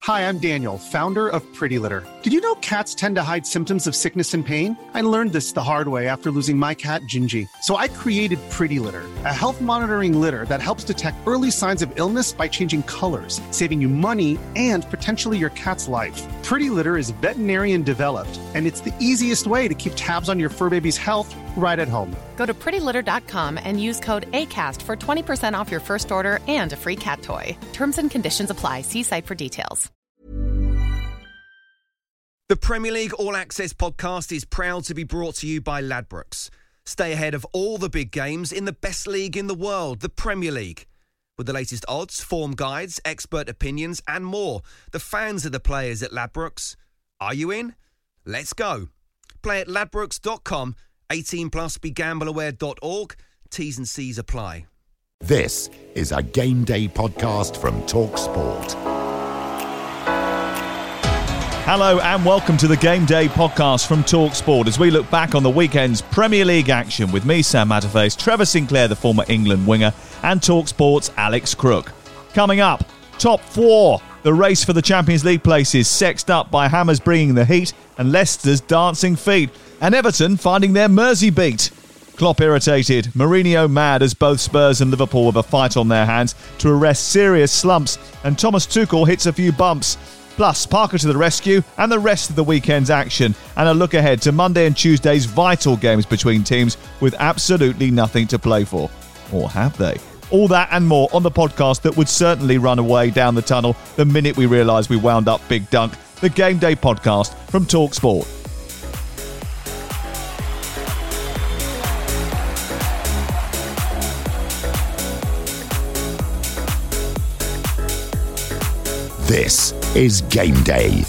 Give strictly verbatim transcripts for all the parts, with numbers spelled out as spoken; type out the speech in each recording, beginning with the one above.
Hi, I'm Daniel, founder of Pretty Litter. Did you know cats tend to hide symptoms of sickness and pain? I learned this the hard way after losing my cat, Gingy. So I created Pretty Litter, a health monitoring litter that helps detect early signs of illness by changing colors, saving you money and potentially your cat's life. Pretty Litter is veterinarian developed, and it's the easiest way to keep tabs on your fur baby's health right at home. Go to pretty litter dot com and use code ACAST for twenty percent off your first order and a free cat toy. Terms and conditions apply. See site for details. The Premier League All Access podcast is proud to be brought to you by Ladbrokes. Stay ahead of all the big games in the best league in the world, the Premier League. With the latest odds, form guides, expert opinions and more, the fans are the players at Ladbrokes. Are you in? Let's go. Play at ladbrokes dot com, eighteen plus, be gamble aware dot org. T's and C's apply. This is a Game Day podcast from TalkSport. Hello and welcome to the Game Day podcast from TalkSport as we look back on the weekend's Premier League action with me, Sam Matterface, Trevor Sinclair, the former England winger, and TalkSport's Alex Crook. Coming up, top four. The race for the Champions League places sexed up by Hammers bringing the heat and Leicester's dancing feet, and Everton finding their Mersey beat. Klopp irritated, Mourinho mad as both Spurs and Liverpool have a fight on their hands to arrest serious slumps, and Thomas Tuchel hits a few bumps. Plus, Parker to the rescue and the rest of the weekend's action, and a look ahead to Monday and Tuesday's vital games between teams with absolutely nothing to play for. Or have they? All that and more on the podcast that would certainly run away down the tunnel the minute we realised we wound up Big Dunk, the Game Day podcast from TalkSport. This is Game Day.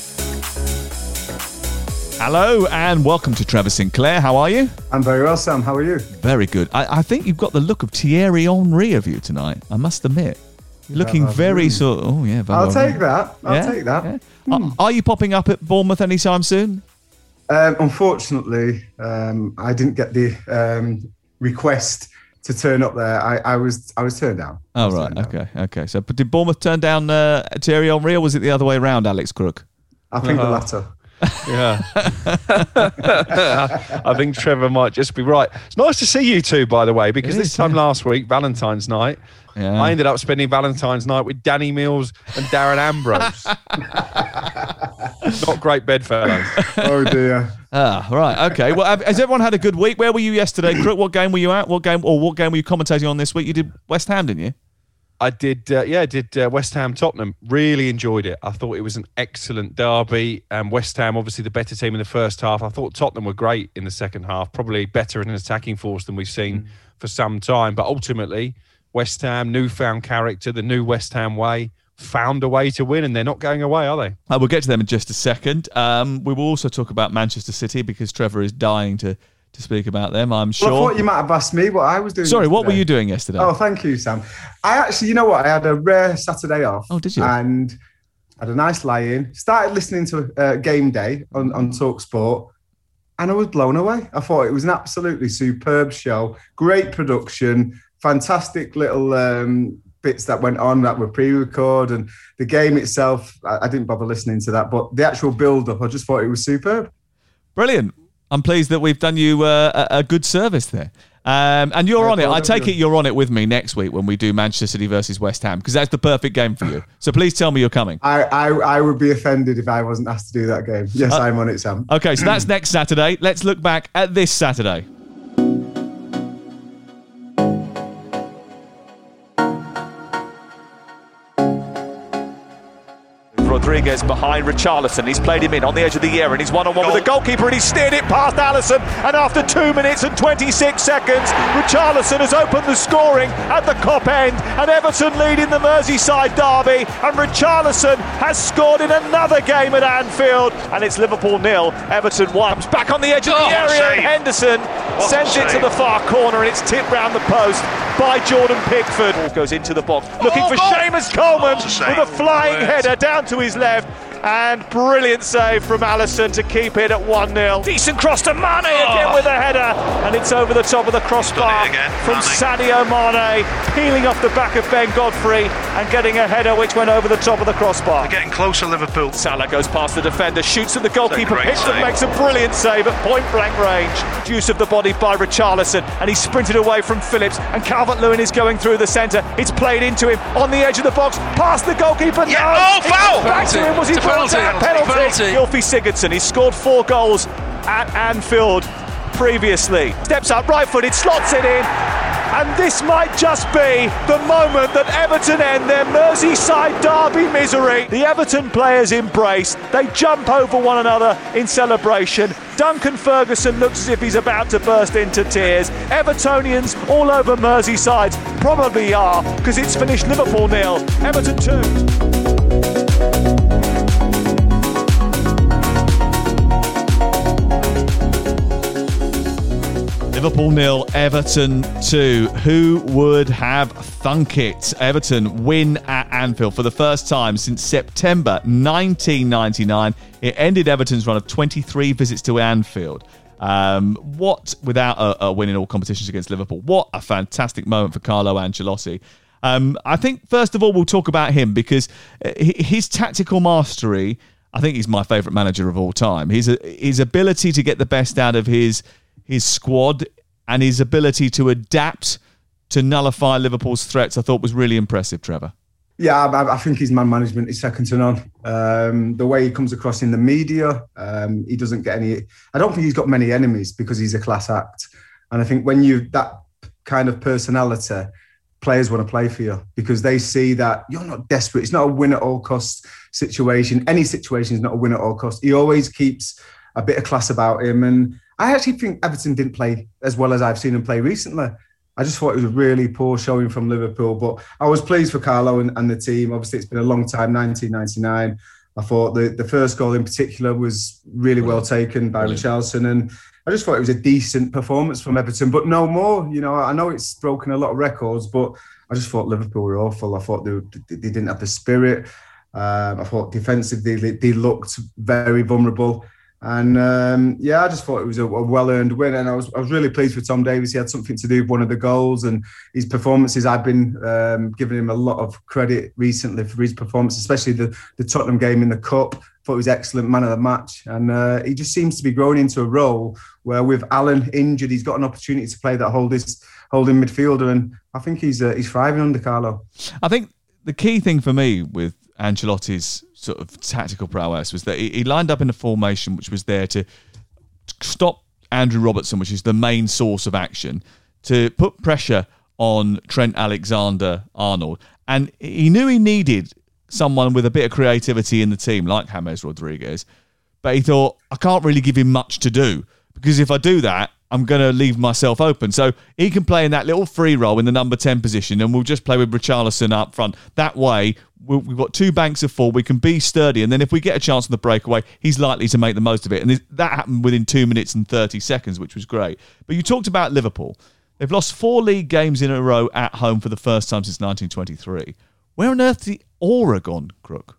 Hello and welcome to Trevor Sinclair. How are you? I'm very well, Sam. How are you? Very good. I, I think you've got the look of Thierry Henry of you tonight, I must admit. You're looking Well, very really. sort of... Oh, yeah. I'll very take that. I'll Yeah? take that. Yeah. Hmm. Are, are you popping up at Bournemouth anytime soon? Um, unfortunately, um, I didn't get the um, request to turn up there. I, I was I was turned down. Oh, right. Okay. Okay. So but did Bournemouth turn down uh, Thierry Henry, or was it the other way around, Alex Crook? I think Oh. the latter. Yeah. I think Trevor might just be right. It's nice to see you two, by the way, because It this is, time yeah. last week, Valentine's night, Yeah. I ended up spending Valentine's night with Danny Mills and Darren Ambrose. Not great bedfellows. Oh dear. Ah, right. Okay. Well, have- has everyone had a good week? Where were you yesterday, Crook? What game were you at? What game, or what game were you commentating on this week? You did West Ham, didn't you? I did, uh, yeah, I did uh, West Ham Tottenham. Really enjoyed it. I thought it was an excellent derby. Um, West Ham, obviously the better team in the first half. I thought Tottenham were great in the second half, probably better in an attacking force than we've seen mm. for some time. But ultimately, West Ham, newfound character, the new West Ham way, found a way to win, and they're not going away, are they? Uh, we'll get to them in just a second. Um, we will also talk about Manchester City because Trevor is dying to, to speak about them, I'm sure. Well, I thought you might have asked me what I was doing. Sorry, yesterday. what were you doing yesterday? Oh, thank you, Sam. I actually, you know what? I had a rare Saturday off. Oh, did you? And had a nice lie-in. Started listening to uh, Game Day on, on TalkSport, and I was blown away. I thought it was an absolutely superb show. Great production, fantastic little um, bits that went on that were pre-record, and the game itself, I, I didn't bother listening to that, but the actual build-up, I just thought it was superb. Brilliant. I'm pleased that we've done you uh, a, a good service there. Um, and you're I on it. I thought take it it you're on it with me next week when we do Manchester City versus West Ham, because that's the perfect game for you. So please tell me you're coming. I, I, I would be offended if I wasn't asked to do that game. Yes, Uh, I'm on it, Sam. Okay, so that's next Saturday. Let's look back at this Saturday. Rodriguez behind Richarlison. He's played him in on the edge of the area and he's one-on-one with the goalkeeper and he's steered it past Alisson, and after two minutes and twenty-six seconds Richarlison has opened the scoring at the Kop end, and Everton lead in the Merseyside derby, and Richarlison has scored in another game at Anfield, and it's Liverpool nil, Everton one. Comes back on the edge of the Oh, area and save. Henderson What sends a it to save. the far corner and it's tipped round the post by Jordan Pickford. Ball goes into the box, looking Oh, for goal. Seamus Coleman Oh, it's a with a save. flying Yes. header down to his left. and brilliant save from Alisson to keep it at one nil. Decent cross to Mane again with a header, and it's over the top of the crossbar from Mane. Sadio Mane, peeling off the back of Ben Godfrey and getting a header which went over the top of the crossbar. They're getting closer, Liverpool. Salah goes past the defender, shoots at the goalkeeper, hits and makes a brilliant save at point blank range. Use of the body by Richarlison, and he's sprinted away from Phillips, and Calvert-Lewin is going through the centre. It's played into him on the edge of the box, past the goalkeeper. Yeah. No, oh, foul! Back to him. Was he brought down? Penalty. penalty. Gylfi Sigurdsson. He's scored four goals at Anfield previously. Steps up, right-footed, slots it in. And this might just be the moment that Everton end their Merseyside derby misery. The Everton players embrace. They jump over one another in celebration. Duncan Ferguson looks as if he's about to burst into tears. Evertonians all over Merseyside probably are, because it's finished Liverpool nil, Everton two. Liverpool nil, Everton two. Who would have thunk it? Everton win at Anfield for the first time since September nineteen ninety-nine. It ended Everton's run of twenty-three visits to Anfield. Um, what, without a, a win in all competitions against Liverpool, what a fantastic moment for Carlo Ancelotti. Um, I think, first of all, we'll talk about him because his tactical mastery, I think he's my favourite manager of all time. His, his ability to get the best out of his his squad and his ability to adapt to nullify Liverpool's threats, I thought was really impressive, Trevor. Yeah, I, I think his man management is second to none. Um, the way he comes across in the media, um, he doesn't get any... I don't think he's got many enemies because he's a class act. And I think when you that kind of personality, players want to play for you because they see that you're not desperate. It's not a win at all cost situation. Any situation is not a win at all cost. He always keeps a bit of class about him. And I actually think Everton didn't play as well as I've seen him play recently. I just thought it was a really poor showing from Liverpool, but I was pleased for Carlo and, and the team. Obviously, it's been a long time, nineteen ninety-nine. I thought the, the first goal in particular was really well taken by Richarlison, and I just thought it was a decent performance from Everton, but no more. You know, I know it's broken a lot of records, but I just thought Liverpool were awful. I thought they, they didn't have the spirit. Um, I thought defensively they, they looked very vulnerable. And um, yeah, I just thought it was a, a well-earned win, and I was I was really pleased with Tom Davies. He had something to do with one of the goals, and his performances. I've been um, giving him a lot of credit recently for his performance, especially the, the Tottenham game in the Cup. I thought he was excellent, man of the match, and uh, he just seems to be growing into a role where, with Allen injured, he's got an opportunity to play that holding holding midfielder, and I think he's uh, he's thriving under Carlo. I think the key thing for me with Ancelotti's sort of tactical prowess was that he lined up in a formation which was there to stop Andrew Robertson, which is the main source of action, to put pressure on Trent Alexander-Arnold. And he knew he needed someone with a bit of creativity in the team, like James Rodriguez. But he thought, I can't really give him much to do, because if I do that, I'm going to leave myself open. So he can play in that little free role in the number ten position, and we'll just play with Richarlison up front. That way, we've got two banks of four. We can be sturdy, and then if we get a chance on the breakaway, he's likely to make the most of it. And that happened within two minutes and thirty seconds, which was great. But you talked about Liverpool. They've lost four league games in a row at home for the first time since nineteen twenty-three. Where on earth the aura gone, Crook?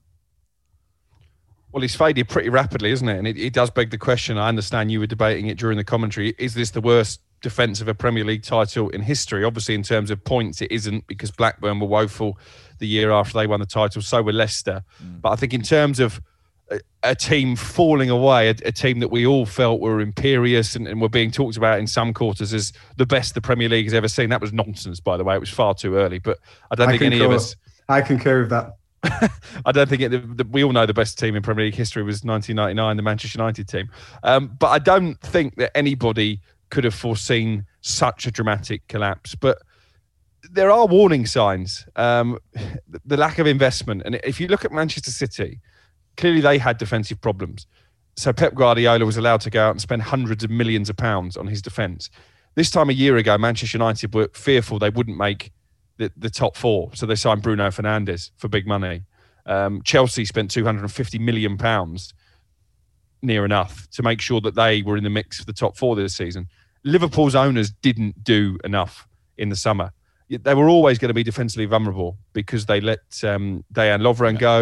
Well, he's faded pretty rapidly, isn't it? And it, it does beg the question. I understand you were debating it during the commentary. Is this the worst defence of a Premier League title in history? Obviously, in terms of points, it isn't, because Blackburn were woeful the year after they won the title. So were Leicester. Mm. But I think in terms of a, a team falling away, a, a team that we all felt were imperious and, and were being talked about in some quarters as the best the Premier League has ever seen. That was nonsense, by the way. It was far too early. But I don't I think any concur. of us... I concur with that. I don't think it, the, the, we all know the best team in Premier League history was nineteen ninety-nine, the Manchester United team. Um, but I don't think that anybody could have foreseen such a dramatic collapse. But there are warning signs. Um, the, the lack of investment. And if you look at Manchester City, clearly they had defensive problems. So Pep Guardiola was allowed to go out and spend hundreds of millions of pounds on his defence. This time a year ago, Manchester United were fearful they wouldn't make The, the top four. So they signed Bruno Fernandes for big money. Um, Chelsea spent two hundred fifty million pounds, near enough, to make sure that they were in the mix for the top four this season. Liverpool's owners didn't do enough in the summer. They were always going to be defensively vulnerable because they let um, Dejan Lovren go.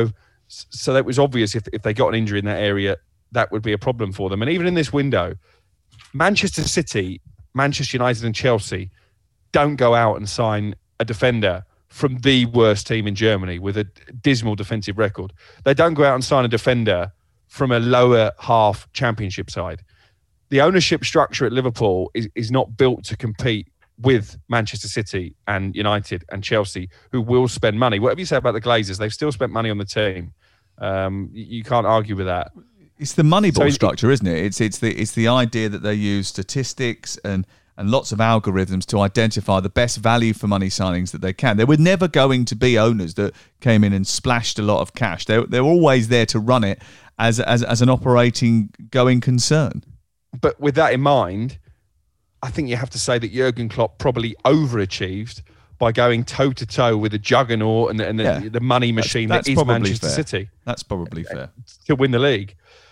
So that was obvious if, if they got an injury in that area, that would be a problem for them. And even in this window, Manchester City, Manchester United and Chelsea don't go out and sign a defender from the worst team in Germany with a dismal defensive record. They don't go out and sign a defender from a lower half championship side. The ownership structure at Liverpool is, is not built to compete with Manchester City and United and Chelsea, who will spend money. Whatever you say about the Glazers, they've still spent money on the team. Um, you can't argue with that. It's the Moneyball So- structure, isn't it? It's it's the it's the idea that they use statistics and and lots of algorithms to identify the best value for money signings that they can. There were never going to be owners that came in and splashed a lot of cash. They're they're always there to run it as as as an operating going concern. But with that in mind, I think you have to say that Jurgen Klopp probably overachieved by going toe-to-toe with the juggernaut and the, and the, Yeah. the money machine That's- that is that's probably Manchester fair. City That's probably fair. to win the league.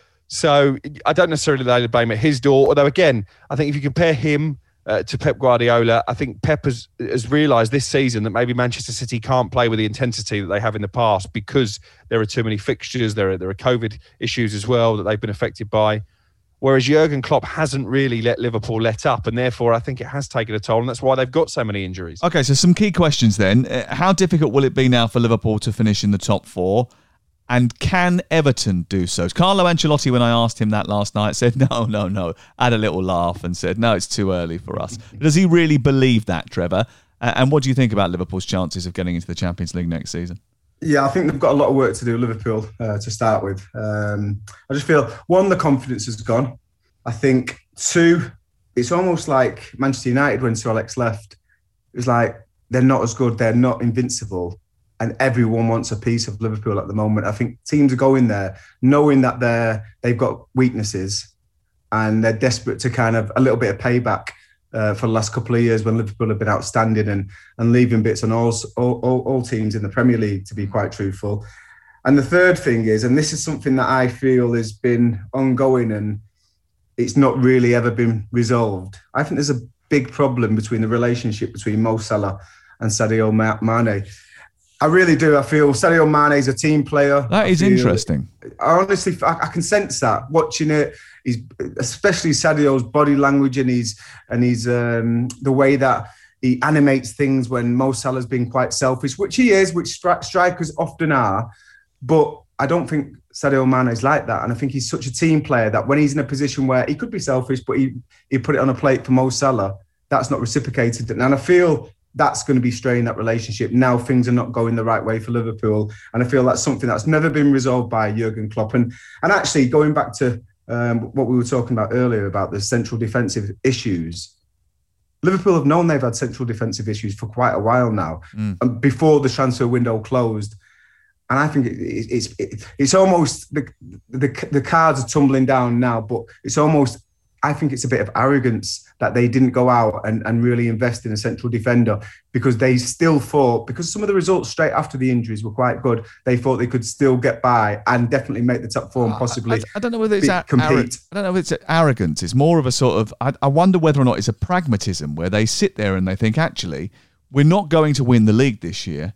So I don't necessarily lay the blame at his door, although again, I think if you compare him uh, to Pep Guardiola, I think Pep has, has realised this season that maybe Manchester City can't play with the intensity that they have in the past because there are too many fixtures, there are, there are COVID issues as well that they've been affected by. Whereas Jurgen Klopp hasn't really let Liverpool let up, and therefore I think it has taken a toll, and that's why they've got so many injuries. Okay, so some key questions then. Uh, How difficult will it be now for Liverpool to finish in the top four? And can Everton do so? Carlo Ancelotti, when I asked him that last night, said, no, no, no. Had a little laugh and said, no, it's too early for us. Does he really believe that, Trevor? Uh, and what do you think about Liverpool's chances of getting into the Champions League next season? Yeah, I think they've got a lot of work to do, Liverpool, uh, to start with. Um, I just feel, one, the confidence has gone. I think, two, it's almost like Manchester United when Sir Alex left. It was like, they're not as good, they're not invincible, and everyone wants a piece of Liverpool at the moment. I think teams are going there knowing that they're, they've got weaknesses and they're desperate to kind of a little bit of payback uh, for the last couple of years when Liverpool have been outstanding and, and leaving bits on all, all, all, all teams in the Premier League, to be quite truthful. And the third thing is, and this is something that I feel has been ongoing and it's not really ever been resolved. I think there's a big problem between the relationship between Mo Salah and Sadio Mane. I really do. I feel Sadio Mane is a team player. That is I feel, interesting. I honestly, I, I can sense that watching it. He's especially Sadio's body language and he's and he's um, the way that he animates things when Mo Salah's been quite selfish, which he is, which stri- strikers often are. But I don't think Sadio Mane is like that. And I think he's such a team player that when he's in a position where he could be selfish, but he, he put it on a plate for Mo Salah, that's not reciprocated. And I feel that's going to be straining that relationship. Now things are not going the right way for Liverpool. And I feel that's something that's never been resolved by Jurgen Klopp. And, and actually, going back to um, what we were talking about earlier about the central defensive issues, Liverpool have known they've had central defensive issues for quite a while now, mm. and before the transfer window closed. And I think it, it, it's it, it's almost the, the the cards are tumbling down now, but it's almost, I think it's a bit of arrogance that they didn't go out and, and really invest in a central defender because they still thought, because some of the results straight after the injuries were quite good, they thought they could still get by and definitely make the top four and possibly I, I, I don't know whether it's be, a, compete. Arrogant. I don't know if it's arrogance. It's more of a sort of, I, I wonder whether or not it's a pragmatism where they sit there and they think, actually, we're not going to win the league this year.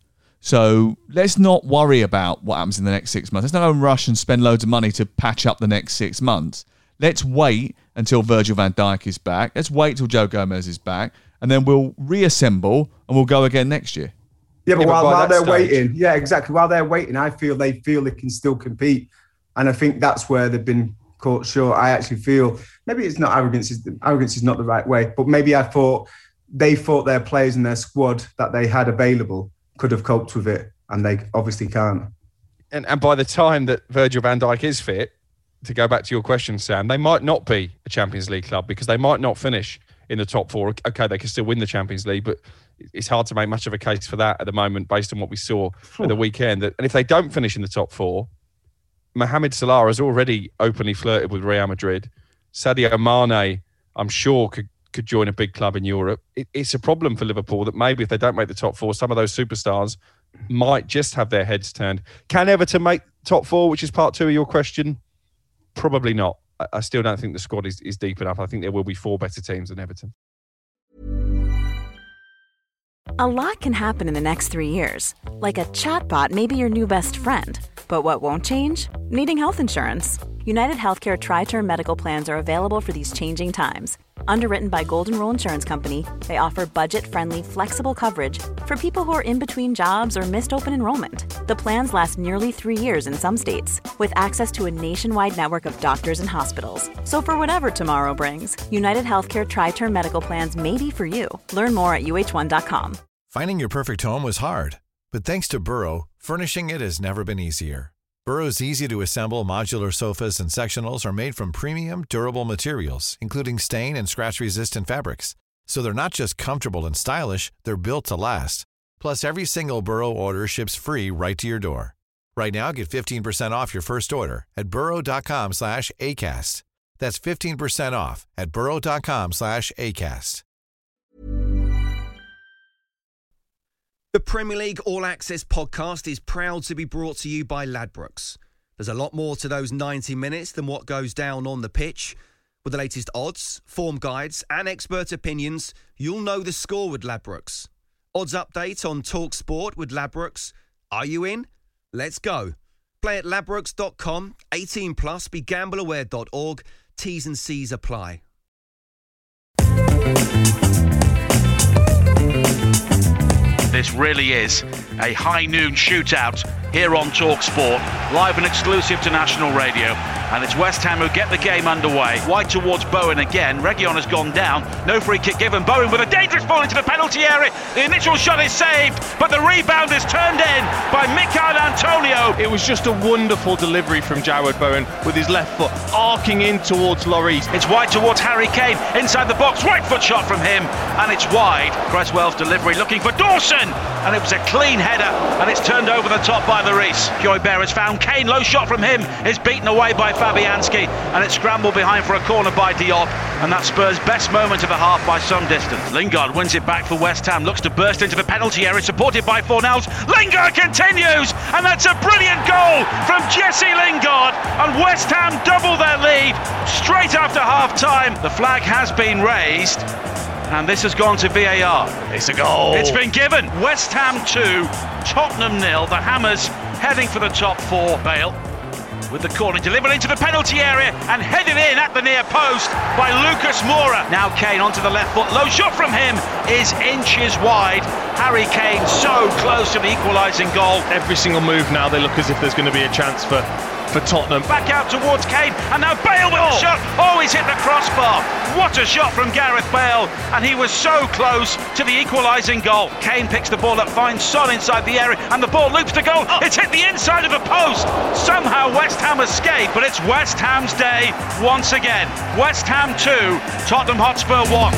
So let's not worry about what happens in the next six months. Let's not go and rush and spend loads of money to patch up the next six months. Let's wait until Virgil van Dijk is back. Let's wait till Joe Gomez is back. And then we'll reassemble and we'll go again next year. Yeah, but yeah, while, but while they're stage, waiting, yeah, exactly. While they're waiting, I feel they feel they can still compete. And I think that's where they've been caught short. I actually feel, maybe it's not arrogance, arrogance is not the right way, but maybe I thought they thought their players and their squad that they had available could have coped with it. And they obviously can't. And and by the time that Virgil van Dijk is fit, to go back to your question, Sam, they might not be a Champions League club because they might not finish in the top four. Okay, they can still win the Champions League, but it's hard to make much of a case for that at the moment based on what we saw Sure. at the weekend. And if they don't finish in the top four, Mohamed Salah has already openly flirted with Real Madrid. Sadio Mane, I'm sure, could, could join a big club in Europe. It, it's a problem for Liverpool that maybe if they don't make the top four, some of those superstars might just have their heads turned. Can Everton make top four, which is part two of your question? Probably not. I still don't think the squad is, is deep enough. I think there will be four better teams than Everton. A lot can happen in the next three years. Like a chatbot may be your new best friend. But what won't change? Needing health insurance. United Healthcare Tri-Term Medical Plans are available for these changing times. Underwritten by Golden Rule Insurance Company, they offer budget-friendly, flexible coverage for people who are in between jobs or missed open enrollment. The plans last nearly three years in some states, with access to a nationwide network of doctors and hospitals. So for whatever tomorrow brings, United Healthcare Tri-Term Medical Plans may be for you. Learn more at U H one dot com. Finding your perfect home was hard, but thanks to Burrow, furnishing it has never been easier. Burrow's easy-to-assemble modular sofas and sectionals are made from premium, durable materials, including stain and scratch-resistant fabrics. So they're not just comfortable and stylish, they're built to last. Plus, every single Burrow order ships free right to your door. Right now, get fifteen percent off your first order at burrow.com slash ACAST. That's fifteen percent off at burrow.com slash ACAST. The Premier League All Access podcast is proud to be brought to you by Ladbrokes. There's a lot more to those ninety minutes than what goes down on the pitch. With the latest odds, form guides and expert opinions, you'll know the score with Ladbrokes. Odds update on TalkSport with Ladbrokes. Are you in? Let's go. Play at ladbrokes dot com, eighteen plus, be gamble aware dot org. T's and C's apply. This really is a high noon shootout here on TalkSport, live and exclusive to national radio. And it's West Ham who get the game underway. Wide towards Bowen again. Reguilón has gone down. No free kick given. Bowen with a dangerous ball into the penalty area. The initial shot is saved, but the rebound is turned in by Michail Antonio. It was just a wonderful delivery from Jarrod Bowen with his left foot arcing in towards Lloris. It's wide towards Harry Kane. Inside the box. Right foot shot from him. And it's wide. Cresswell's delivery looking for Dawson. And it was a clean header. And it's turned over the top by Lloris. Højbjerg has found Kane. Low shot from him is beaten away by Fabianski, and it's scrambled behind for a corner by Diop, and that Spurs' best moment of the half by some distance. Lingard wins it back for West Ham, looks to burst into the penalty area, supported by Fornals. Lingard continues, and that's a brilliant goal from Jesse Lingard, and West Ham double their lead straight after half-time. The flag has been raised, and this has gone to V A R. It's a goal. It's been given. West Ham two, Tottenham nil. The Hammers heading for the top four. Bale with the corner delivered into the penalty area and headed in at the near post by Lucas Moura. Now Kane onto the left foot. Low shot from him is inches wide. Harry Kane so close to the equalising goal. Every single move now, they look as if there's going to be a chance for, for Tottenham. Back out towards Kane, and now Bale with oh. a shot. Oh, he's hit the crossbar. What a shot from Gareth Bale, and he was so close to the equalising goal. Kane picks the ball up, finds Son inside the area, and the ball loops to goal. Oh. It's hit the inside of the post. Somehow West Ham escape, but it's West Ham's day once again. West Ham two, Tottenham Hotspur one.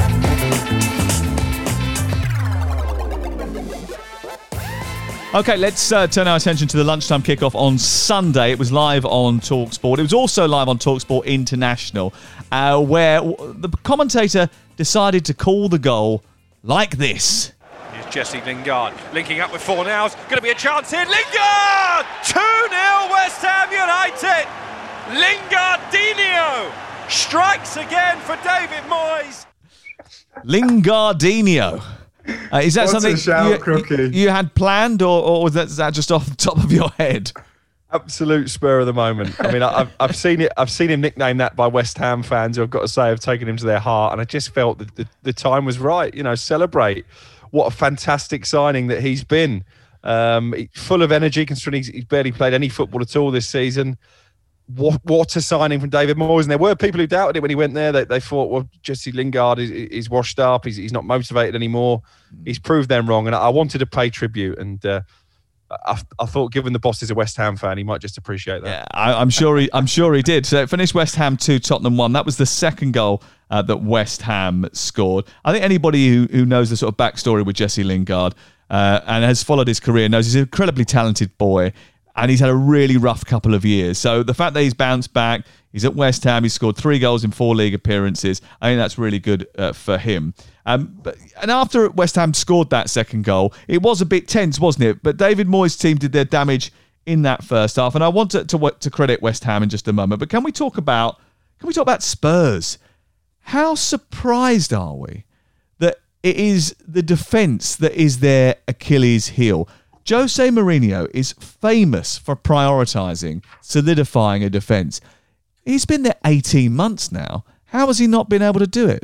OK, let's uh, turn our attention to the lunchtime kickoff on Sunday. It was live on TalkSport. It was also live on TalkSport International, uh, where the commentator decided to call the goal like this. Here's Jesse Lingard linking up with Fornals. Going to be a chance here. Lingard! two nil West Ham United. Lingardinho strikes again for David Moyes. Lingardinho. Uh, is that What's something a shout, you, Crookie? you, you had planned, or, or was that, is that just off the top of your head? Absolute spur of the moment. I mean, I've, I've seen it. I've seen him nicknamed that by West Ham fans who I've got to say have taken him to their heart, and I just felt that the, the time was right. You know, celebrate. What a fantastic signing that he's been. Um, full of energy, considering he's, he's barely played any football at all this season. What, what a signing from David Moyes. And there were people who doubted it when he went there. They, they thought, well, Jesse Lingard is, is washed up. He's, he's not motivated anymore. He's proved them wrong. And I wanted to pay tribute. And uh, I, I thought, given the boss is a West Ham fan, he might just appreciate that. Yeah, I, I'm sure he, I'm sure he did. So it finished West Ham two, Tottenham one. That was the second goal uh, that West Ham scored. I think anybody who, who knows the sort of backstory with Jesse Lingard uh, and has followed his career knows he's an incredibly talented boy. And he's had a really rough couple of years. So the fact that he's bounced back, he's at West Ham, he's scored three goals in four league appearances. I think that's really good uh, for him. Um, but, and after West Ham scored that second goal, it was a bit tense, wasn't it? But David Moyes' team did their damage in that first half. And I want to, to, to credit West Ham in just a moment. But can we talk about can we talk about Spurs? How surprised are we that it is the defence that is their Achilles heel. Jose Mourinho is famous for prioritising, solidifying a defence. He's been there eighteen months now. How has he not been able to do it?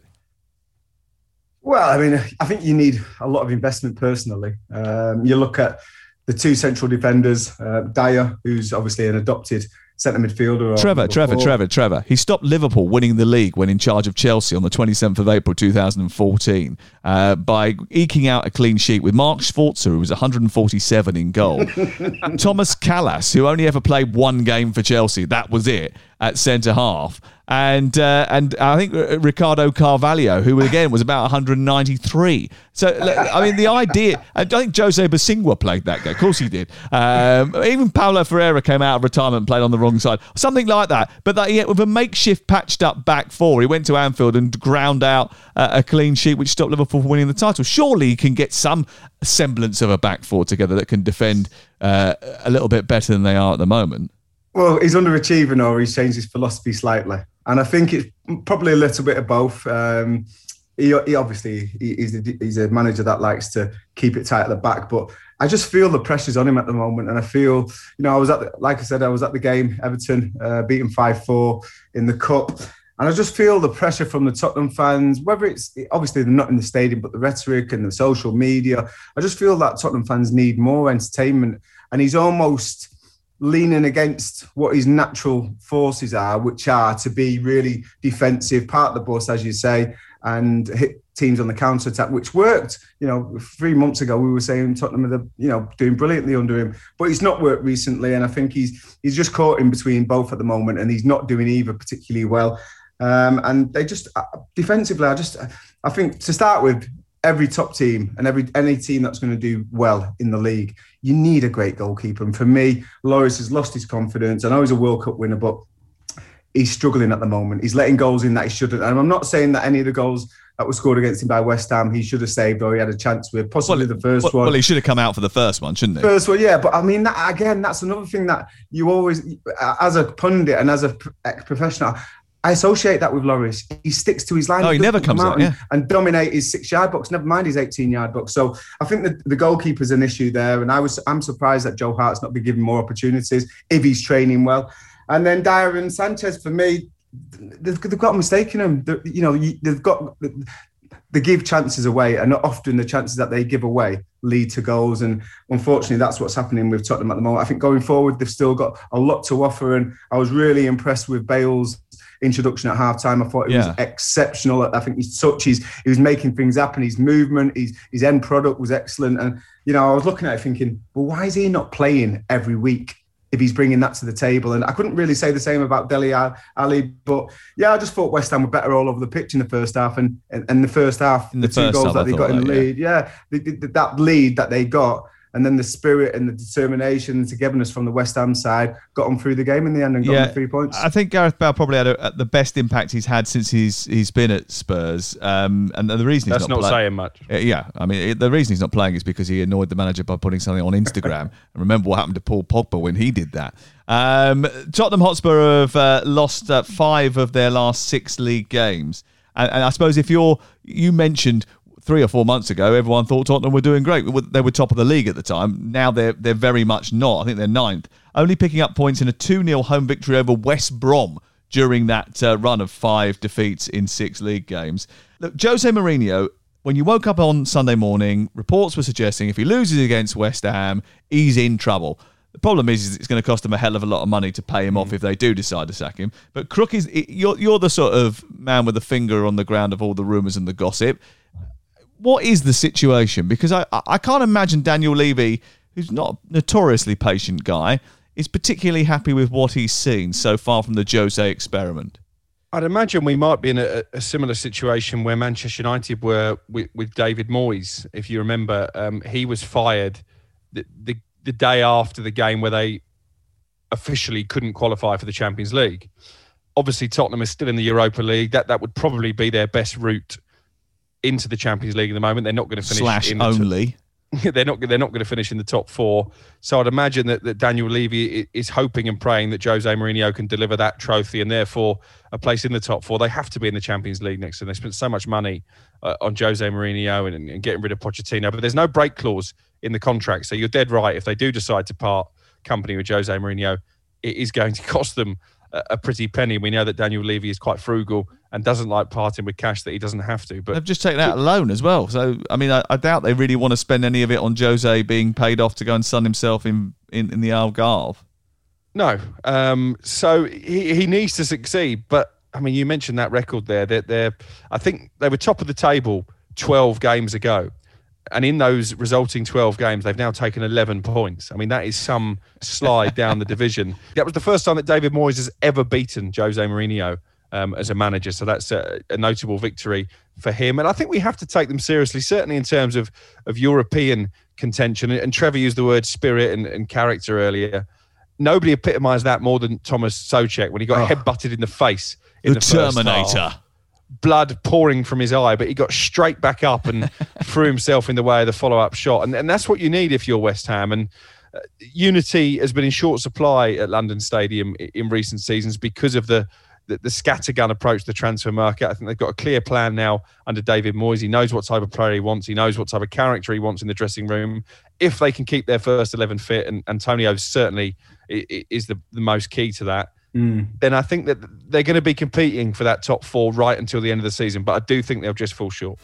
Well, I mean, I think you need a lot of investment personally. Um, you look at the two central defenders, uh, Dyer, who's obviously an adopted centre midfielder. Trevor, Trevor, four. Trevor, Trevor. He stopped Liverpool winning the league when in charge of Chelsea on the twenty-seventh of April two thousand fourteen uh, by eking out a clean sheet with Mark Sforza, who was one hundred forty-seven in goal. Thomas Callas, who only ever played one game for Chelsea, that was it, at centre half. And uh, and I think Ricardo Carvalho, who again was about one hundred ninety-three. So, I mean, the idea, I think Jose Bosingwa played that game. Of course he did. Um, even Paulo Ferreira came out of retirement and played on the wrong side. Something like that. But that, yeah, with a makeshift patched up back four, he went to Anfield and ground out uh, a clean sheet which stopped Liverpool from winning the title. Surely he can get some semblance of a back four together that can defend uh, a little bit better than they are at the moment. Well, he's underachieving or he's changed his philosophy slightly. And I think it's probably a little bit of both. Um, he, he obviously he, he's, a, he's a manager that likes to keep it tight at the back, but I just feel the pressure's on him at the moment. And I feel, you know, I was at, the, like I said, I was at the game, Everton uh, beating five four in the Cup. And I just feel the pressure from the Tottenham fans, whether it's, obviously they're not in the stadium, but the rhetoric and the social media. I just feel that Tottenham fans need more entertainment. And he's almost leaning against what his natural forces are, which are to be really defensive, part of the bus, as you say, and hit teams on the counter-attack, which worked. You know, three months ago, we were saying Tottenham are, the, you know, doing brilliantly under him, but it's not worked recently. And I think he's he's just caught in between both at the moment, and he's not doing either particularly well. Um, and they just, defensively, I just, I think to start with, every top team and every any team that's going to do well in the league, you need a great goalkeeper. And for me, Lloris has lost his confidence. I know he's a World Cup winner, but he's struggling at the moment. He's letting goals in that he shouldn't. And I'm not saying that any of the goals that were scored against him by West Ham he should have saved or he had a chance with, possibly well, the first well, one. Well, he should have come out for the first one, shouldn't he? First one, yeah. But I mean, that, again, that's another thing that you always, as a pundit and as a professional, I associate that with Lloris. He sticks to his line. No, he, he never comes out, out and, yeah. and dominate his six-yard box, never mind his eighteen-yard box. So I think the, the goalkeeper's an issue there, and I was I'm surprised that Joe Hart's not been given more opportunities if he's training well. And then Dyer and Sanchez, for me, they've, they've got a mistake in them. They're, you know, they've got they give chances away, and often the chances that they give away lead to goals. And unfortunately, that's what's happening with Tottenham at the moment. I think going forward, they've still got a lot to offer, and I was really impressed with Bale's introduction at halftime. I thought it yeah. was exceptional. I think his touch, he's, he was making things happen. His movement, his, his end product was excellent. And, you know, I was looking at it thinking, well, why is he not playing every week if he's bringing that to the table? And I couldn't really say the same about Dele Alli. But, yeah, I just thought West Ham were better all over the pitch in the first half. And and, and the first half, in the, the two goals half, that they got in the that, lead, yeah, yeah the, the, that lead that they got, and then the spirit and the determination and togetherness from the West Ham side got them through the game in the end and got yeah, them three points. I think Gareth Bale probably had a, the best impact he's had since he's he's been at Spurs. Um, and the reason he's That's not, not play- saying much. Uh, yeah, I mean, it, the reason he's not playing is because he annoyed the manager by putting something on Instagram. And remember what happened to Paul Pogba when he did that. Um, Tottenham Hotspur have uh, lost uh, five of their last six league games. And, and I suppose if you're, you mentioned three or four months ago, everyone thought Tottenham were doing great. They were top of the league at the time. Now they're they're very much not. I think they're ninth. Only picking up points in a two nil home victory over West Brom during that uh, run of five defeats in six league games. Look, Jose Mourinho, when you woke up on Sunday morning, reports were suggesting if he loses against West Ham, he's in trouble. The problem is, is it's going to cost them a hell of a lot of money to pay him mm. off if they do decide to sack him. But Crook is you're you're the sort of man with the finger on the ground of all the rumours and the gossip. What is the situation? Because I, I can't imagine Daniel Levy, who's not a notoriously patient guy, is particularly happy with what he's seen so far from the Jose experiment. I'd imagine we might be in a, a similar situation where Manchester United were with, with David Moyes. If you remember, um, he was fired the, the, the day after the game where they officially couldn't qualify for the Champions League. Obviously, Tottenham is still in the Europa League. That that would probably be their best route into the Champions League at the moment. They're not going to finish Slash in the only. t- they're not they're not going to finish in the top four. So I'd imagine that, that Daniel Levy is hoping and praying that Jose Mourinho can deliver that trophy and therefore a place in the top four. They have to be in the Champions League next year. They spent so much money uh, on Jose Mourinho and, and getting rid of Pochettino, but there's no break clause in the contract. So you're dead right. If they do decide to part company with Jose Mourinho, it is going to cost them a, a pretty penny. We know that Daniel Levy is quite frugal and doesn't like parting with cash that he doesn't have to. But they've just taken out a loan as well. So, I mean, I, I doubt they really want to spend any of it on Jose being paid off to go and sun himself in, in, in the Algarve. No. Um, so he, he needs to succeed. But, I mean, you mentioned that record there. They're, they're, I think they were top of the table twelve games ago. And in those resulting twelve games, they've now taken eleven points. I mean, that is some slide down the division. That was the first time that David Moyes has ever beaten Jose Mourinho Um, as a manager. So that's a, a notable victory for him. And I think we have to take them seriously, certainly in terms of, of European contention. And, and Trevor used the word spirit and, and character earlier. Nobody epitomised that more than Thomas Souček when he got oh. head-butted in the face in the, the Terminator. Half. Blood pouring from his eye, but he got straight back up and threw himself in the way of the follow-up shot. And, and that's what you need if you're West Ham. And uh, unity has been in short supply at London Stadium in, in recent seasons because of the The, the scattergun approach to the transfer market. I think they've got a clear plan now under David Moyes. He knows what type of player he wants. He knows what type of character he wants in the dressing room. If they can keep their first eleven fit, and Antonio certainly is the, the most key to that, mm. then I think that they're going to be competing for that top four right until the end of the season. But I do think they'll just fall short.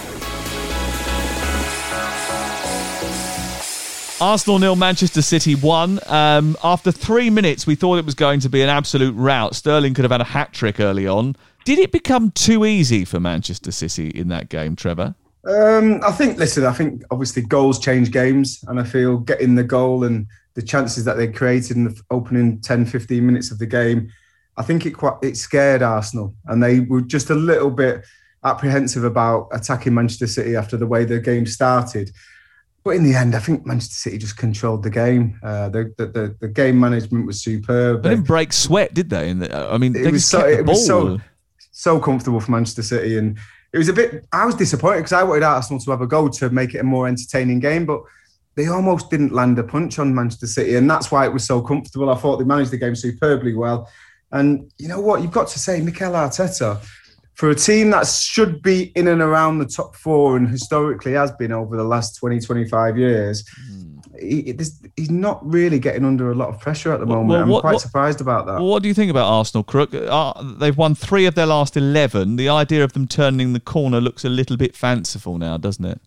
Arsenal nil, Manchester City one. Um, after three minutes, we thought it was going to be an absolute rout. Sterling could have had a hat-trick early on. Did it become too easy for Manchester City in that game, Trevor? Um, I think, listen, I think obviously goals change games, and I feel getting the goal and the chances that they created in the opening ten, fifteen minutes of the game, I think it quite it scared Arsenal, and they were just a little bit apprehensive about attacking Manchester City after the way the game started. But in the end, I think Manchester City just controlled the game. Uh, the, the, the the game management was superb. They didn't break sweat, did they? In the, I mean, it they was just so kept the it was ball. so so comfortable for Manchester City, and it was a bit. I was disappointed because I wanted Arsenal to have a go to make it a more entertaining game, but they almost didn't land a punch on Manchester City, and that's why it was so comfortable. I thought they managed the game superbly well, and you know what? You've got to say, Mikel Arteta, for a team that should be in and around the top four and historically has been over the last twenty, twenty-five years, mm. he, he's not really getting under a lot of pressure at the moment. Well, what, I'm quite what, surprised about that. What do you think about Arsenal, Crook? Uh, they've won three of their last eleven. The idea of them turning the corner looks a little bit fanciful now, doesn't it?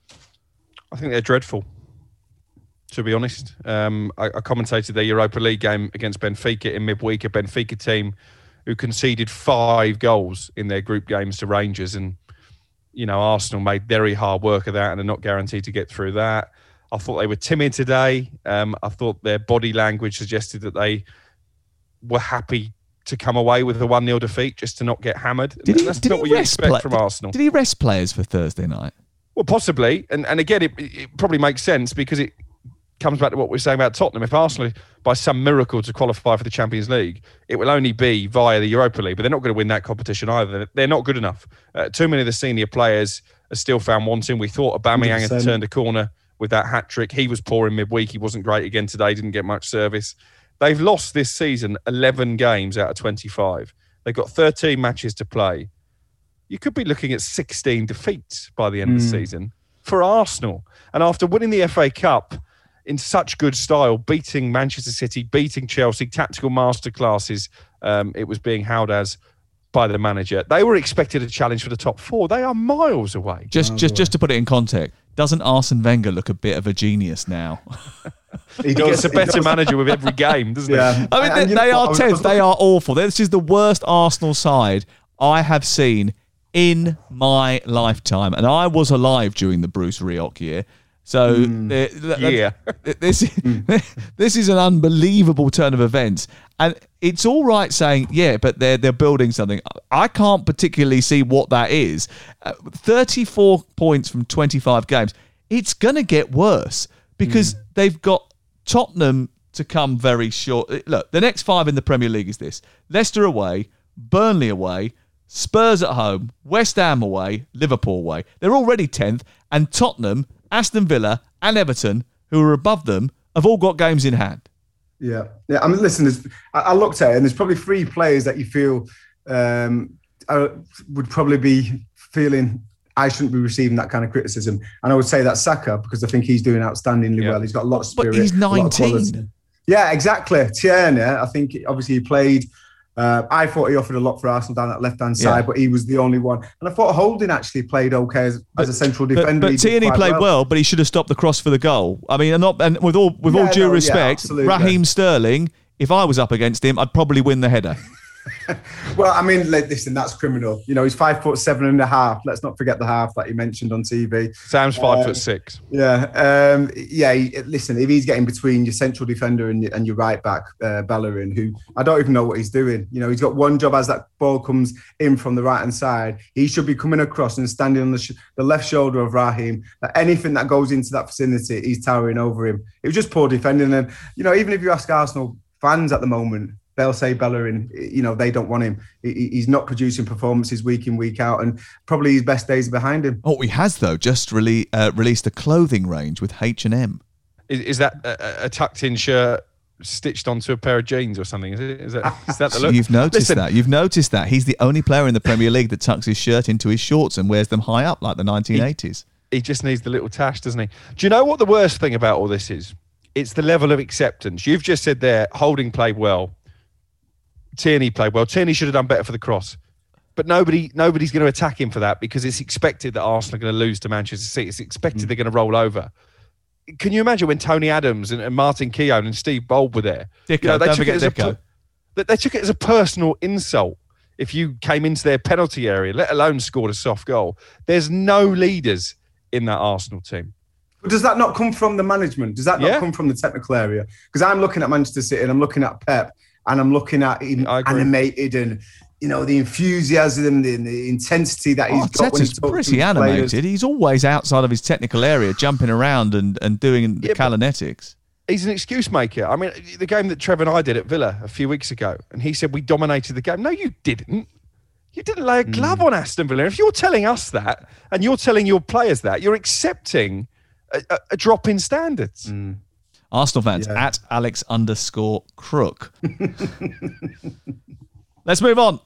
I think they're dreadful, to be honest. Um, I, I commentated their Europa League game against Benfica in midweek, a Benfica team who conceded five goals in their group games to Rangers. And, you know, Arsenal made very hard work of that and are not guaranteed to get through that. I thought they were timid today. Um, I thought their body language suggested that they were happy to come away with a one nil defeat just to not get hammered. Did he, That's did not he what you rest expect play- from did, Arsenal. Did he rest players for Thursday night? Well, possibly. And, and again, it, it probably makes sense because it comes back to what we we're saying about Tottenham. If Arsenal, by some miracle, to qualify for the Champions League, it will only be via the Europa League, but they're not going to win that competition either. They're not good enough. Uh, too many of the senior players are still found wanting. We thought Aubameyang had turned a corner with that hat-trick. He was poor in midweek. He wasn't great again today, didn't get much service. They've lost this season eleven games out of twenty-five. They've got thirteen matches to play. You could be looking at sixteen defeats by the end mm. of the season for Arsenal. And after winning the F A Cup in such good style, beating Manchester City, beating Chelsea, tactical masterclasses, um, it was being hailed as by the manager. They were expected a challenge for the top four. They are miles away. Just, miles just, away. just to put it in context, doesn't Arsene Wenger look a bit of a genius now? he, he does, gets a better manager with every game, doesn't yeah. he? I mean, and, they, and they know, are tenth. They are awful. This is the worst Arsenal side I have seen in my lifetime, and I was alive during the Bruce Rioch year. So mm, uh, yeah, this mm. this is an unbelievable turn of events, and it's all right saying yeah, but they're they're building something. I can't particularly see what that is. Uh, thirty-four points from twenty-five games. It's gonna get worse because mm. they've got Tottenham to come very short. Look, the next five in the Premier League is this: Leicester away, Burnley away, Spurs at home, West Ham away, Liverpool away. They're already tenth, and Tottenham Aston Villa and Everton, who are above them, have all got games in hand. Yeah. Yeah. I mean, listen, I, I looked at it and there's probably three players that you feel um, I would probably be feeling I shouldn't be receiving that kind of criticism. And I would say that's Saka, because I think he's doing outstandingly yeah. well. He's got a lot of spirit. But he's nineteen. Yeah, exactly. Tierney, I think obviously he played. Uh, I thought he offered a lot for Arsenal down that left-hand side, yeah. but he was the only one. And I thought Holding actually played okay as, but, as a central defender. But, but Tierney played well. well, but he should have stopped the cross for the goal. I mean, and, not, and with all with yeah, all due no, respect, yeah, Raheem Sterling, if I was up against him, I'd probably win the header. Well, I mean, listen, that's criminal. You know, he's five foot seven and a half. Let's not forget the half that you mentioned on T V. Sam's five um, foot six. Yeah, um, yeah. He, listen, if he's getting between your central defender and your, and your right back, uh, Bellerin, who I don't even know what he's doing. You know, he's got one job as that ball comes in from the right hand side. He should be coming across and standing on the, sh- the left shoulder of Raheem. That anything that goes into that vicinity, he's towering over him. It was just poor defending, and you know, even if you ask Arsenal fans at the moment, they'll say Bellerin, you know, they don't want him. He's not producing performances week in, week out, and probably his best days are behind him. Oh, he has, though, just rele- uh, released a clothing range with H and M. Is, is that a, a tucked-in shirt stitched onto a pair of jeans or something? Is, it, is, that, is that the look? You've noticed Listen. that. You've noticed that. He's the only player in the Premier League that tucks his shirt into his shorts and wears them high up like the nineteen eighties. He, he just needs the little tash, doesn't he? Do you know what the worst thing about all this is? It's the level of acceptance. You've just said there, Holding played well. Tierney played well. Tierney should have done better for the cross. But nobody, nobody's going to attack him for that, because it's expected that Arsenal are going to lose to Manchester City. It's expected mm. they're going to roll over. Can you imagine when Tony Adams and, and Martin Keown and Steve Bold were there? Dicko, you know, they don't took forget it as Dicko. A, they took it as a personal insult if you came into their penalty area, let alone scored a soft goal. There's no leaders in that Arsenal team. But does that not come from the management? Does that not yeah. come from the technical area? Because I'm looking at Manchester City and I'm looking at Pep, and I'm looking at him animated and, you know, the enthusiasm, the, the intensity that he's oh, got when he's pretty animated. Players. He's always outside of his technical area, jumping around and, and doing the yeah, Kalanetics. He's an excuse maker. I mean, the game that Trevor and I did at Villa a few weeks ago, and he said we dominated the game. No, you didn't. You didn't lay a glove mm. on Aston Villa. If you're telling us that, and you're telling your players that, you're accepting a, a, a drop in standards. Mm. Arsenal fans, yeah. at Alex underscore Crook. Let's move on.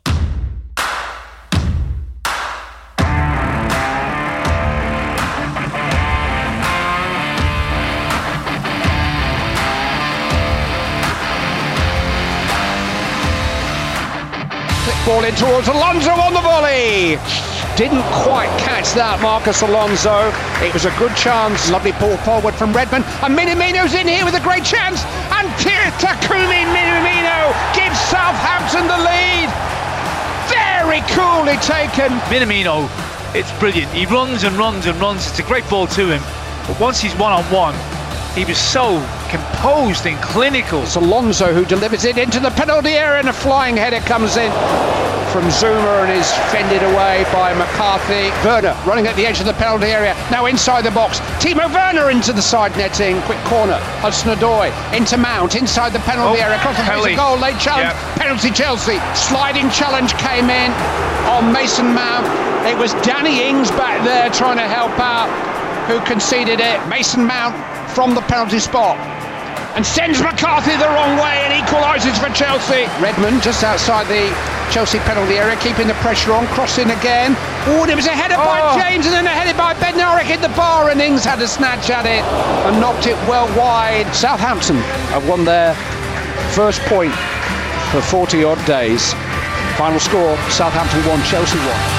Ball in towards Alonso on the volley. Didn't quite catch that, Marcus Alonso. It was a good chance. Lovely ball forward from Redmond. And Minamino's in here with a great chance. And Takumi Minamino gives Southampton the lead. Very coolly taken. Minamino, it's brilliant. He runs and runs and runs. It's a great ball to him. But once he's one-on-one, he was so composed and clinical. It's Alonso who delivers it into the penalty area, and a flying header comes in from Zuma and is fended away by McCarthy. Werner running at the edge of the penalty area, now inside the box. Timo Werner into the side netting, quick corner. Hudson-Odoi into Mount, inside the penalty oh, area, across the face of goal, late challenge, yep. Penalty Chelsea. Sliding challenge came in on Mason Mount. It was Danny Ings back there trying to help out, who conceded it. Mason Mount from the penalty spot and sends McCarthy the wrong way and equalises for Chelsea. Redmond just outside the Chelsea penalty area, keeping the pressure on, crossing again. Oh, there was a header oh. by James and then a header by Bednarek hit the bar, and Ings had a snatch at it and knocked it well wide. Southampton have won their first point for forty odd days. Final score, Southampton one, Chelsea one.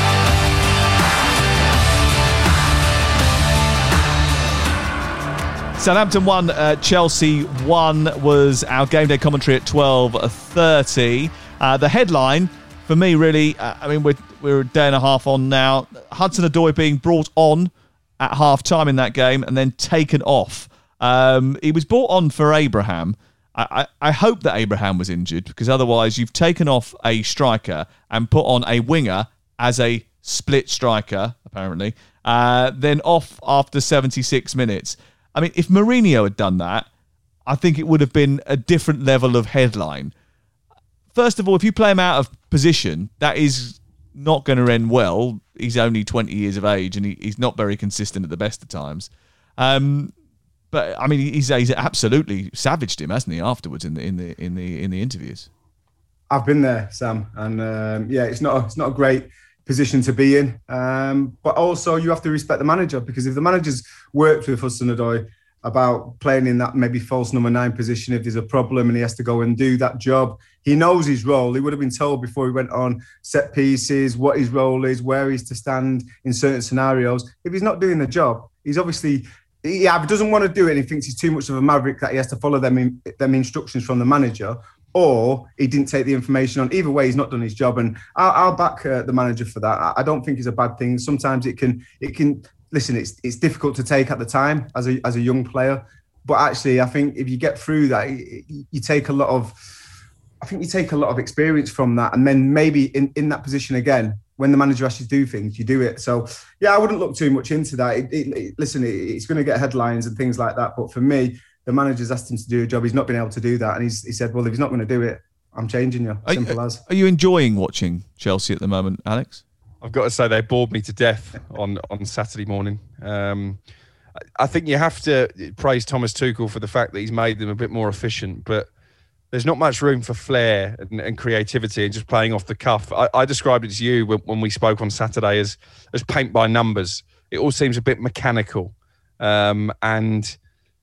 Southampton won, uh, Chelsea one was our game day commentary at twelve thirty. Uh, the headline, for me, really, uh, I mean, we're, we're a day and a half on now. Hudson-Odoi being brought on at half-time in that game and then taken off. Um, he was brought on for Abraham. I, I, I hope that Abraham was injured, because otherwise you've taken off a striker and put on a winger as a split striker, apparently, uh, then off after seventy-six minutes. I mean, if Mourinho had done that, I think it would have been a different level of headline. First of all, if you play him out of position, that is not going to end well. He's only twenty years of age and he, he's not very consistent at the best of times. Um, but I mean, he's he's absolutely savaged him, hasn't he? Afterwards in the in the in the in the interviews. I've been there, Sam, and um, yeah, it's not a, it's not a great position to be in. Um, but also, you have to respect the manager, because if the manager's worked with Hudson-Odoi about playing in that maybe false number nine position, if there's a problem and he has to go and do that job, he knows his role. He would have been told before he went on set pieces what his role is, where he's to stand in certain scenarios. If he's not doing the job, he's obviously he either doesn't want to do it and he thinks he's too much of a maverick that he has to follow them in, them instructions from the manager, or he didn't take the information on. Either way, he's not done his job, and I'll, I'll back uh, the manager for that. I, I don't think it's a bad thing. Sometimes it can, it can. Listen, it's it's difficult to take at the time as a as a young player, but actually, I think if you get through that, you, you take a lot of, I think you take a lot of experience from that, and then maybe in, in that position again, when the manager asks you to do things, you do it. So yeah, I wouldn't look too much into that. It, it, it, listen, it, it's going to get headlines and things like that, but for me, the manager's asked him to do a job. He's not been able to do that. And he's, he said, well, if he's not going to do it, I'm changing you. Simple are, as. Are you enjoying watching Chelsea at the moment, Alex? I've got to say they bored me to death on, on Saturday morning. Um, I think you have to praise Thomas Tuchel for the fact that he's made them a bit more efficient, but there's not much room for flair and, and creativity and just playing off the cuff. I, I described it to you when, when we spoke on Saturday as, as paint by numbers. It all seems a bit mechanical. Um, and...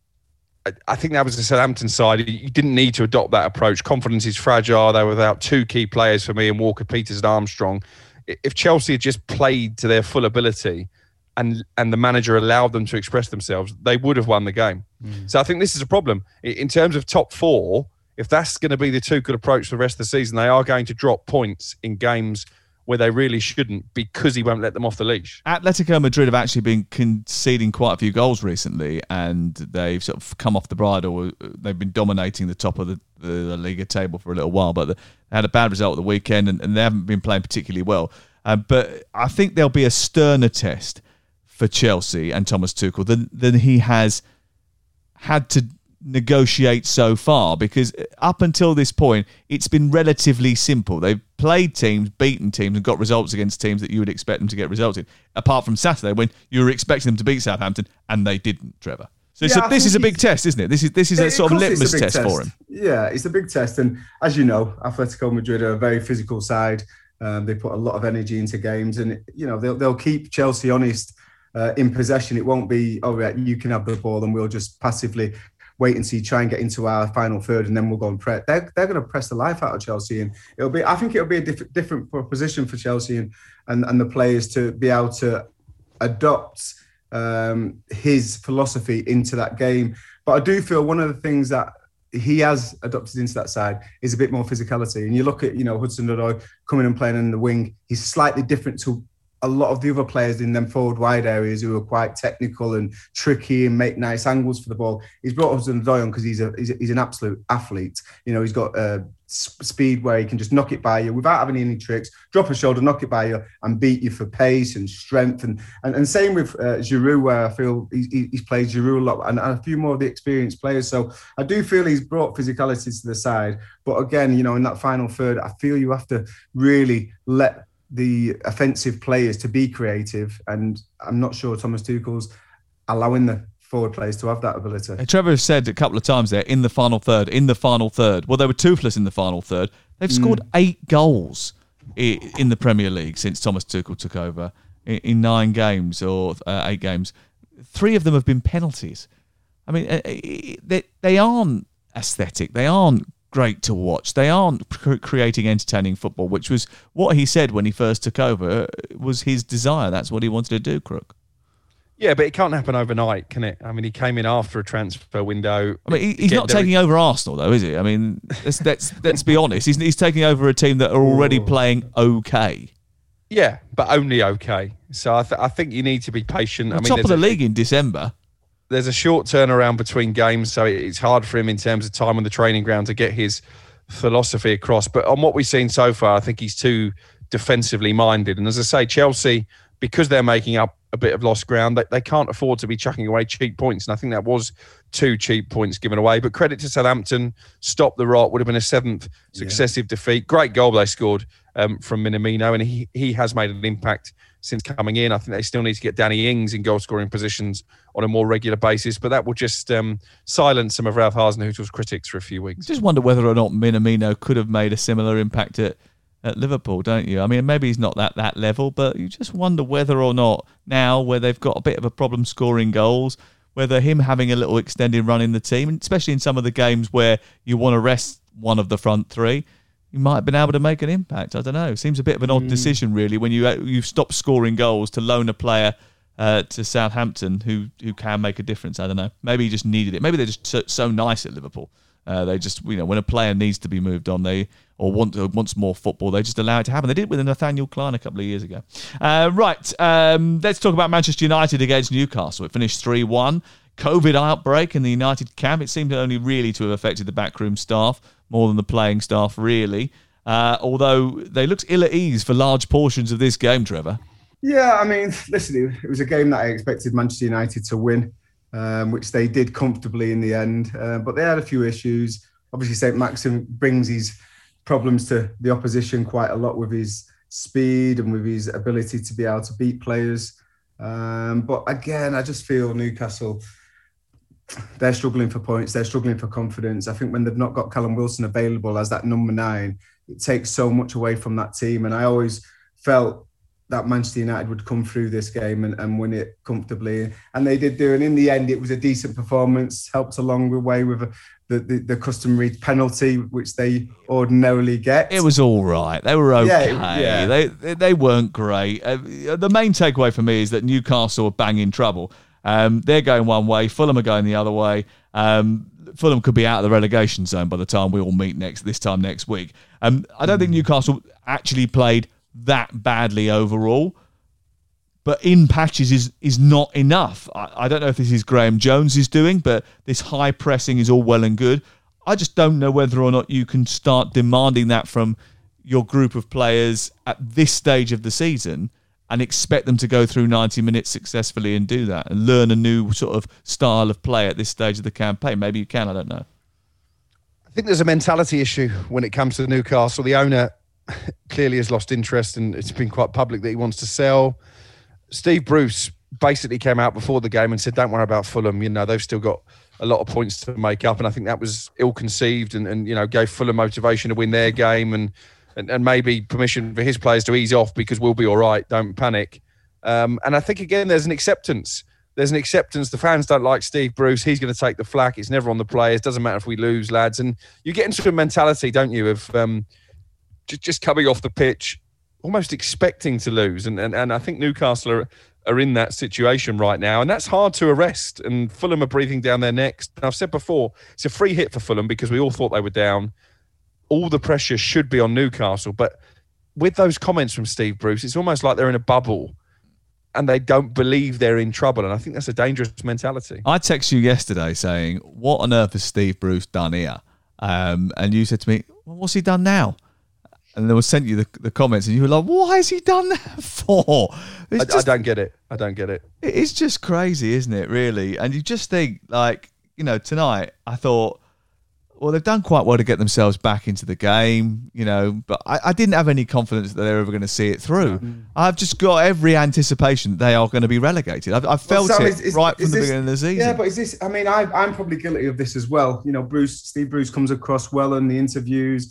I think that was the Southampton side. You didn't need to adopt that approach. Confidence is fragile. They were without two key players for me in Walker, Peters and Armstrong. If Chelsea had just played to their full ability and and the manager allowed them to express themselves, they would have won the game. Mm. So I think this is a problem. In terms of top four, if that's going to be the Tuchel approach for the rest of the season, they are going to drop points in games where they really shouldn't, because he won't let them off the leash. Atletico Madrid have actually been conceding quite a few goals recently, and they've sort of come off the bridle. They've been dominating the top of the, the, the Liga table for a little while, but they had a bad result at the weekend, and, and they haven't been playing particularly well. Uh, but I think there'll be a sterner test for Chelsea and Thomas Tuchel than, than he has had to negotiate so far, because up until this point it's been relatively simple. They've played teams, beaten teams, and got results against teams that you would expect them to get results in, apart from Saturday when you were expecting them to beat Southampton and they didn't, Trevor. So, yeah, so this is a big test, isn't it? This is this is Yeah, a sort of of course it's litmus a big test, for him. Yeah, it's a big test, and as you know, Atletico Madrid are a very physical side. Um, they put a lot of energy into games, and you know they'll they'll keep Chelsea honest uh, in possession. It won't be, oh yeah, you can have the ball and we'll just passively wait and see, try and get into our final third, and then we'll go and press. They're, they're going to press the life out of Chelsea, and it'll be. I think it'll be a diff- different proposition for Chelsea and, and and the players to be able to adopt um, his philosophy into that game. But I do feel one of the things that he has adopted into that side is a bit more physicality. And you look at, you know, Hudson-Odoi coming and playing in the wing. He's slightly different to a lot of the other players in them forward wide areas who are quite technical and tricky and make nice angles for the ball. He's brought Hudson-Odoi on because he's a, he's a he's an absolute athlete. You know, he's got uh, speed where he can just knock it by you without having any tricks, drop a shoulder, knock it by you and beat you for pace and strength. And and, and same with uh, Giroud, where I feel he's, he's played Giroud a lot, and, and a few more of the experienced players. So I do feel he's brought physicality to the side. But again, you know, in that final third, I feel you have to really let the offensive players to be creative, and I'm not sure Thomas Tuchel's allowing the forward players to have that ability. Hey, Trevor has said a couple of times there, in the final third, in the final third. Well, they were toothless in the final third. They've scored mm. eight goals in the Premier League since Thomas Tuchel took over in nine games or uh, eight games. Three of them have been penalties. I mean, they, they aren't aesthetic. They aren't great to watch. They aren't creating entertaining football, which was what he said when he first took over, was his desire. That's what he wanted to do, Crook. Yeah, but it can't happen overnight, can it? I mean, he came in after a transfer window. I mean, he's not taking over Arsenal, though, is he? I mean, let's let's, let's be honest. He's, he's taking over a team that are already playing okay. Yeah, but only okay. So I, th- I think you need to be patient. On I mean, top of the a, league in December. There's a short turnaround between games, so it's hard for him in terms of time on the training ground to get his philosophy across. But on what we've seen so far, I think he's too defensively minded. And as I say, Chelsea, because they're making up a bit of lost ground, they, they can't afford to be chucking away cheap points. And I think that was two cheap points given away. But credit to Southampton, stop the rot, would have been a seventh successive yeah. defeat. Great goal they scored um, from Minamino, and he, he has made an impact since coming in. I think they still need to get Danny Ings in goal-scoring positions on a more regular basis, but that will just um, silence some of Ralph Hasenhüttl's critics for a few weeks. Just wonder whether or not Minamino could have made a similar impact at, at Liverpool, don't you? I mean, maybe he's not that that level, but you just wonder whether or not now, where they've got a bit of a problem scoring goals, whether him having a little extended run in the team, especially in some of the games where you want to rest one of the front three, you might have been able to make an impact. I don't know. Seems a bit of an odd mm. decision, really, when you you stop scoring goals to loan a player uh, to Southampton who who can make a difference. I don't know. Maybe he just needed it. Maybe they're just so, so nice at Liverpool. Uh, they just, you know, when a player needs to be moved on, they or want or wants more football, they just allow it to happen. They did it with Nathaniel Klein a couple of years ago. Uh, right, um, let's talk about Manchester United against Newcastle. It finished three one. COVID outbreak in the United camp. It seemed only really to have affected the backroom staff more than the playing staff, really. Uh, although they looked ill at ease for large portions of this game, Trevor. Yeah, I mean, listen, it was a game that I expected Manchester United to win, um, which they did comfortably in the end. Uh, but they had a few issues. Obviously, Saint Maxim brings his problems to the opposition quite a lot with his speed and with his ability to be able to beat players. Um, but again, I just feel Newcastle, they're struggling for points. They're struggling for confidence. I think when they've not got Callum Wilson available as that number nine, it takes so much away from that team. And I always felt that Manchester United would come through this game and, and win it comfortably. And they did do. And in the end, it was a decent performance, helped along the way with a, the, the, the customary penalty, which they ordinarily get. It was all right. They were okay. Yeah, yeah. They they weren't great. Uh, the main takeaway for me is that Newcastle are bang in trouble. Um, they're going one way. Fulham are going the other way. Um, Fulham could be out of the relegation zone by the time we all meet next this time next week. Um, I don't mm. think Newcastle actually played that badly overall, but in patches is is not enough. I, I don't know if this is Graham Jones is doing, but this high pressing is all well and good. I just don't know whether or not you can start demanding that from your group of players at this stage of the season and expect them to go through ninety minutes successfully and do that and learn a new sort of style of play at this stage of the campaign. Maybe you can, I don't know. I think there's a mentality issue when it comes to Newcastle. The owner clearly has lost interest and it's been quite public that he wants to sell. Steve Bruce basically came out before the game and said, don't worry about Fulham. You know, they've still got a lot of points to make up. And I think that was ill-conceived and, and you know, gave Fulham motivation to win their game and And, and maybe permission for his players to ease off because we'll be all right, don't panic. Um, and I think, again, there's an acceptance. There's an acceptance. The fans don't like Steve Bruce. He's going to take the flak. It's never on the players. Doesn't matter if we lose, lads. And you get into a mentality, don't you, of um, just, just coming off the pitch, almost expecting to lose. And and, and I think Newcastle are, are in that situation right now. And that's hard to arrest. And Fulham are breathing down their necks. And I've said before, it's a free hit for Fulham because we all thought they were down. All the pressure should be on Newcastle. But with those comments from Steve Bruce, it's almost like they're in a bubble and they don't believe they're in trouble. And I think that's a dangerous mentality. I texted you yesterday saying, what on earth has Steve Bruce done here? Um, and you said to me, well, what's he done now? And then I sent you the, the comments and you were like, why has he done that for? I, just, I don't get it. I don't get it. It's just crazy, isn't it, really? And you just think, like, you know, tonight I thought, well, they've done quite well to get themselves back into the game, you know, but I, I didn't have any confidence that they're ever going to see it through. Mm. I've just got every anticipation that they are going to be relegated. I've, I've felt well, Sam, it is, is, right from the this, beginning of the season. Yeah, but is this, I mean, I, I'm probably guilty of this as well. You know, Bruce, Steve Bruce comes across well in the interviews.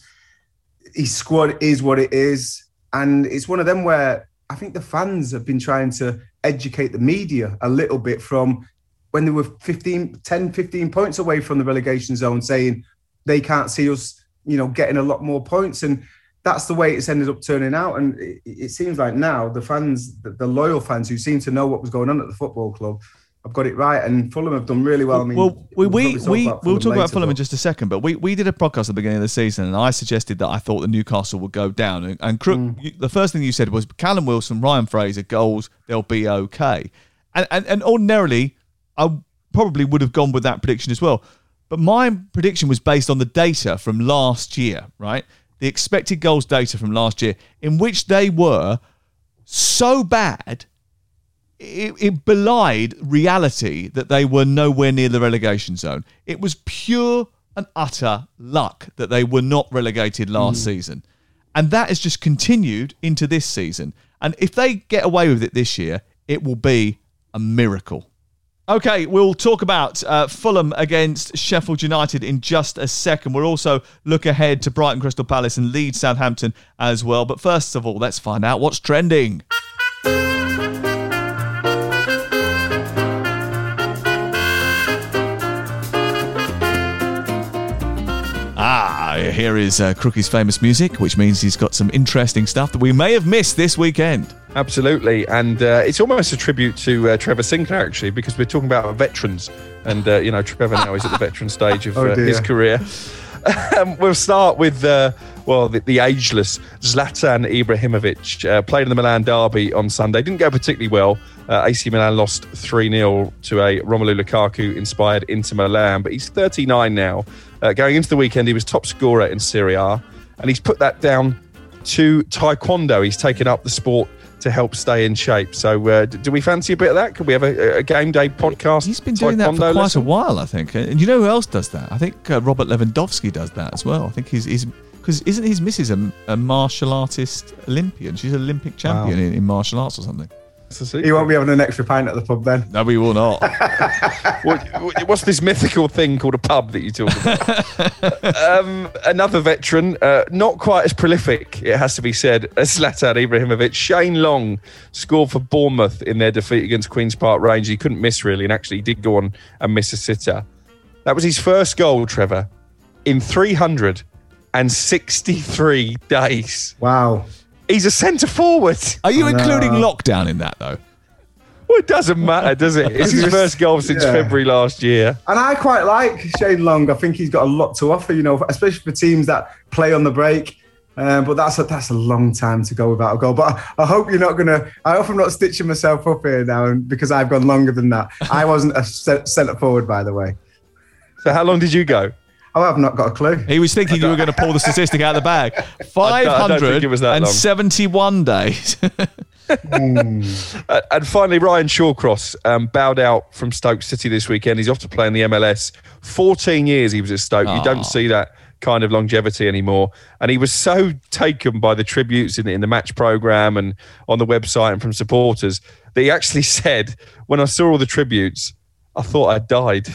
His squad is what it is. And it's one of them where I think the fans have been trying to educate the media a little bit from when they were fifteen, ten, fifteen points away from the relegation zone saying, they can't see us, you know, getting a lot more points. And that's the way it's ended up turning out. And it, it seems like now the fans, the, the loyal fans who seem to know what was going on at the football club, have got it right. And Fulham have done really well. I mean, well, we, we, we'll, we, talk we'll talk later, about Fulham but... in just a second, but we, we did a podcast at the beginning of the season and I suggested that I thought the Newcastle would go down. And, and Crook, mm. you, the first thing you said was Callum Wilson, Ryan Fraser, goals, they'll be okay. And, and, and ordinarily, I probably would have gone with that prediction as well. But my prediction was based on the data from last year, right? The expected goals data from last year, in which they were so bad it, it belied reality that they were nowhere near the relegation zone. It was pure and utter luck that they were not relegated last mm. season. And that has just continued into this season. And if they get away with it this year, it will be a miracle. Okay, we'll talk about uh, Fulham against Sheffield United in just a second. We'll also look ahead to Brighton Crystal Palace and Leeds Southampton as well. But first of all, let's find out what's trending. Ah, here is uh, Crookie's famous music, which means he's got some interesting stuff that we may have missed this weekend. Absolutely, and uh, it's almost a tribute to uh, Trevor Sinclair, actually, because we're talking about veterans, and uh, you know, Trevor now is at the veteran stage of uh, oh his career. Um, we'll start with uh, well, the, the ageless Zlatan Ibrahimovic. Uh, played in the Milan derby on Sunday. Didn't go particularly well. Uh, A C Milan lost three nil to a Romelu Lukaku-inspired Inter Milan, but he's thirty-nine now. Uh, going into the weekend, he was top scorer in Serie A, and he's put that down to Taekwondo. He's taken up the sport to help stay in shape. So uh, do we fancy a bit of that? Could we have a, a game day podcast? He's been doing that for quite lesson? a while, I think. And you know who else does that? I think uh, Robert Lewandowski does that as well. I think he's... he's because isn't his missus a, a martial artist Olympian? She's an Olympic champion wow. in, in martial arts or something. You won't be having an extra pint at the pub then? No, we will not. what, what's this mythical thing called a pub that you talk about? um, another veteran, uh, not quite as prolific, it has to be said, as Zlatan Ibrahimovic. Shane Long scored for Bournemouth in their defeat against Queen's Park Rangers. He couldn't miss, really, and actually he did go on and miss a sitter. That was his first goal, Trevor, in three hundred sixty-three days. Wow. He's a centre forward. Are you including lockdown in that, though? Well, it doesn't matter, does it? It's his first goal since yeah. February last year. And I quite like Shane Long. I think he's got a lot to offer, you know, especially for teams that play on the break. Um, but that's a, that's a long time to go without a goal. But I, I hope you're not going to... I hope I'm not stitching myself up here now because I've gone longer than that. I wasn't a centre forward, by the way. So how long did you go? Oh, I've not got a clue. He was thinking you were going to pull the statistic out of the bag. five hundred seventy-one days. mm. uh, and finally, Ryan Shawcross um, bowed out from Stoke City this weekend. He's off to play in the M L S. fourteen years he was at Stoke. Aww. You don't see that kind of longevity anymore. And he was so taken by the tributes in, in the match programme and on the website and from supporters that he actually said, when I saw all the tributes, I thought I died.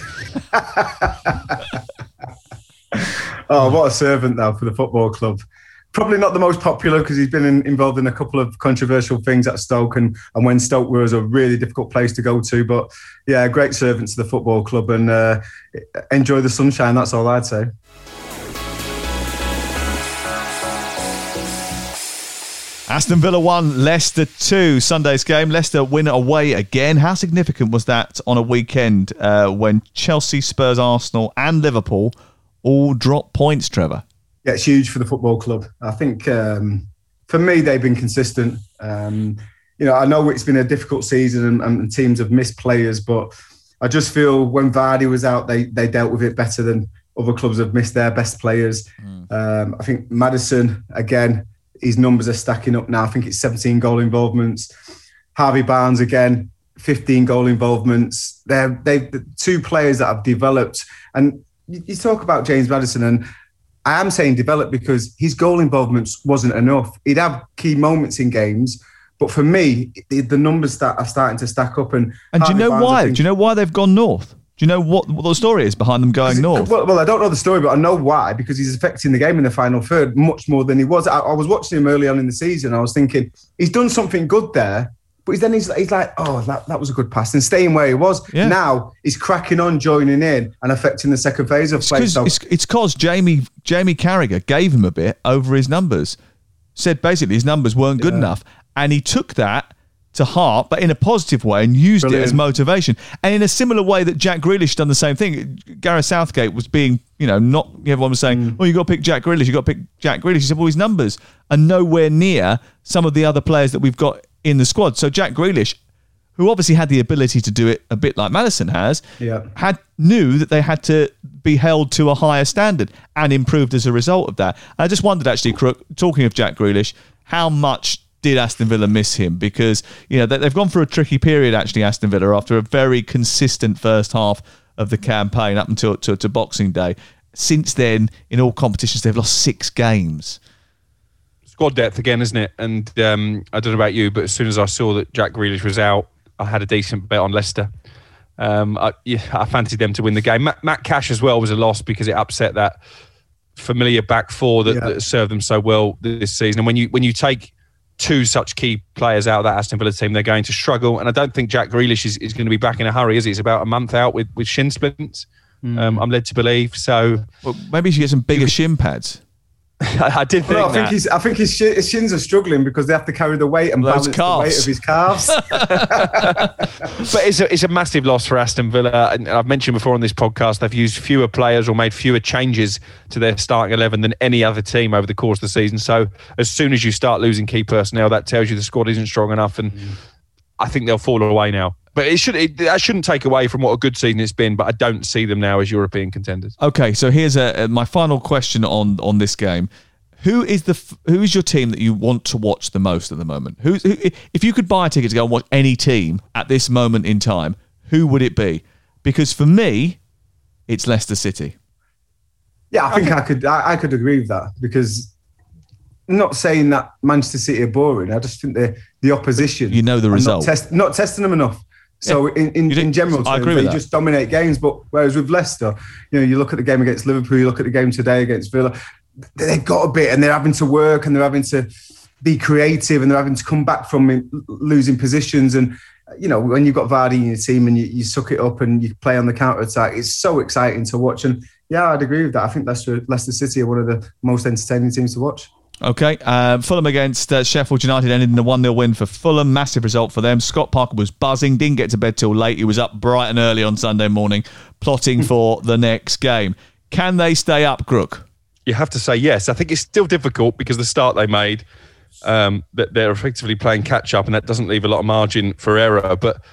Oh, what a servant, though, for the football club. Probably not the most popular because he's been in, involved in a couple of controversial things at Stoke and, and when Stoke was a really difficult place to go to. But, yeah, great servant to the football club and uh, enjoy the sunshine, that's all I'd say. Aston Villa one, Leicester two. Sunday's game, Leicester win away again. How significant was that on a weekend uh, when Chelsea, Spurs, Arsenal and Liverpool all drop points, Trevor? Yeah, it's huge for the football club. I think um, for me, they've been consistent. Um, you know, I know it's been a difficult season and, and teams have missed players, but I just feel when Vardy was out, they they dealt with it better than other clubs have missed their best players. Mm. Um, I think Maddison, again, his numbers are stacking up now. I think it's seventeen goal involvements. Harvey Barnes, again, fifteen goal involvements. They're they've the two players that have developed. And you talk about James Maddison, and I am saying develop because his goal involvements wasn't enough. He'd have key moments in games, but for me, the, the numbers that are starting to stack up. And and do you know Barnes, why? Think, do you know why they've gone north? Do you know what, what the story is behind them going north? Well, well, I don't know the story, but I know why, because he's affecting the game in the final third much more than he was. I, I was watching him early on in the season. I was thinking, he's done something good there, but then he's, he's like, oh, that, that was a good pass, and staying where he was. Yeah. Now he's cracking on, joining in and affecting the second phase of play. So, it's because Jamie Jamie Carragher gave him a bit over his numbers, said basically his numbers weren't good yeah. enough, and he took that to heart, but in a positive way, and used Brilliant. it as motivation. And in a similar way that Jack Grealish done the same thing. Gareth Southgate was being, you know, not everyone was saying, mm. "Oh, you got to pick Jack Grealish. You got to pick Jack Grealish." He said, "Well, his numbers are nowhere near some of the other players that we've got in the squad." So Jack Grealish, who obviously had the ability to do it a bit like Maddison has, yeah. had knew that they had to be held to a higher standard and improved as a result of that. And I just wondered, actually, Crook, talking of Jack Grealish, how much did Aston Villa miss him? Because, you know, they've gone through a tricky period, actually, Aston Villa, after a very consistent first half of the campaign up until to, to Boxing Day. Since then, in all competitions, they've lost six games. Squad depth again, isn't it? And um, I don't know about you, but as soon as I saw that Jack Grealish was out, I had a decent bet on Leicester. Um, I, yeah, I fancied them to win the game. Matt, Matt Cash as well was a loss because it upset that familiar back four that, yeah. that served them so well this season. And when you when you take two such key players out of that Aston Villa team, they're going to struggle. And I don't think Jack Grealish is, is going to be back in a hurry, is he? He's about a month out with, with shin splints, mm. um, I'm led to believe. So well, maybe he should get some bigger shin pads. I did think well, I that. think he's, I think his, his shins are struggling because they have to carry the weight and Those balance calves. the weight of his calves. But it's a, it's a massive loss for Aston Villa. And I've mentioned before on this podcast, they've used fewer players or made fewer changes to their starting eleven than any other team over the course of the season. So as soon as you start losing key personnel, that tells you the squad isn't strong enough. And mm. I think they'll fall away now. But it should it, that shouldn't take away from what a good season it's been. But I don't see them now as European contenders. Okay, so here's a, my final question on, on this game. Who is the who is your team that you want to watch the most at the moment? Who's who, if you could buy a ticket to go and watch any team at this moment in time, who would it be? Because for me, it's Leicester City. Yeah, I think okay. I could I, I could agree with that because I'm not saying that Manchester City are boring. I just think the the opposition. You know the result. Not, test, not testing them enough. So yeah. in, in, in general terms, they just dominate games. But whereas with Leicester, you know, you look at the game against Liverpool, you look at the game today against Villa. They've got a bit and they're having to work and they're having to be creative and they're having to come back from losing positions. And, you know, when you've got Vardy in your team and you, you suck it up and you play on the counter-attack, it's so exciting to watch. And, yeah, I'd agree with that. I think Leicester, Leicester City are one of the most entertaining teams to watch. Okay, uh, Fulham against uh, Sheffield United ended in a one nil win for Fulham. Massive result for them. Scott Parker was buzzing, didn't get to bed till late. He was up bright and early on Sunday morning, plotting for the next game. Can they stay up, Crook? You have to say yes. I think it's still difficult because the start they made, um, that they're effectively playing catch up, and that doesn't leave a lot of margin for error. But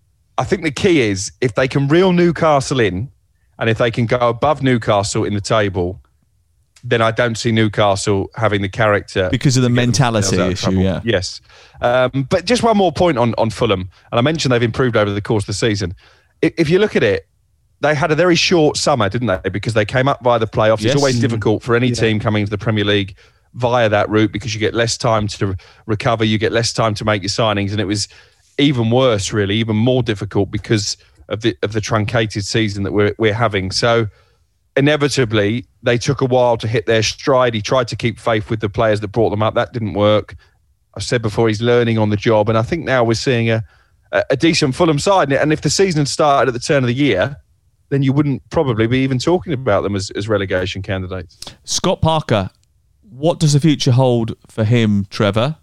I think the key is if they can reel Newcastle in, and if they can go above Newcastle in the table, then I don't see Newcastle having the character because of the mentality issue. Yeah, yes. Um, but just one more point on on Fulham, and I mentioned they've improved over the course of the season. If, if you look at it. They had a very short summer, didn't they? Because they came up via the playoffs. Yes. It's always difficult for any yeah. team coming into the Premier League via that route because you get less time to recover, you get less time to make your signings, and it was even worse, really, even more difficult because of the of the truncated season that we're we're having. So inevitably, they took a while to hit their stride. He tried to keep faith with the players that brought them up. That didn't work. I've said before, he's learning on the job, and I think now we're seeing a a decent Fulham side. And if the season had started at the turn of the year, then you wouldn't probably be even talking about them as, as relegation candidates. Scott Parker, what does the future hold for him, Trevor?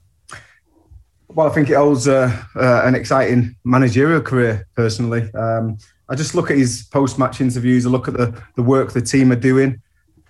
Well, I think it holds uh, uh, an exciting managerial career, personally. Um, I just look at his post-match interviews. I look at the, the work the team are doing.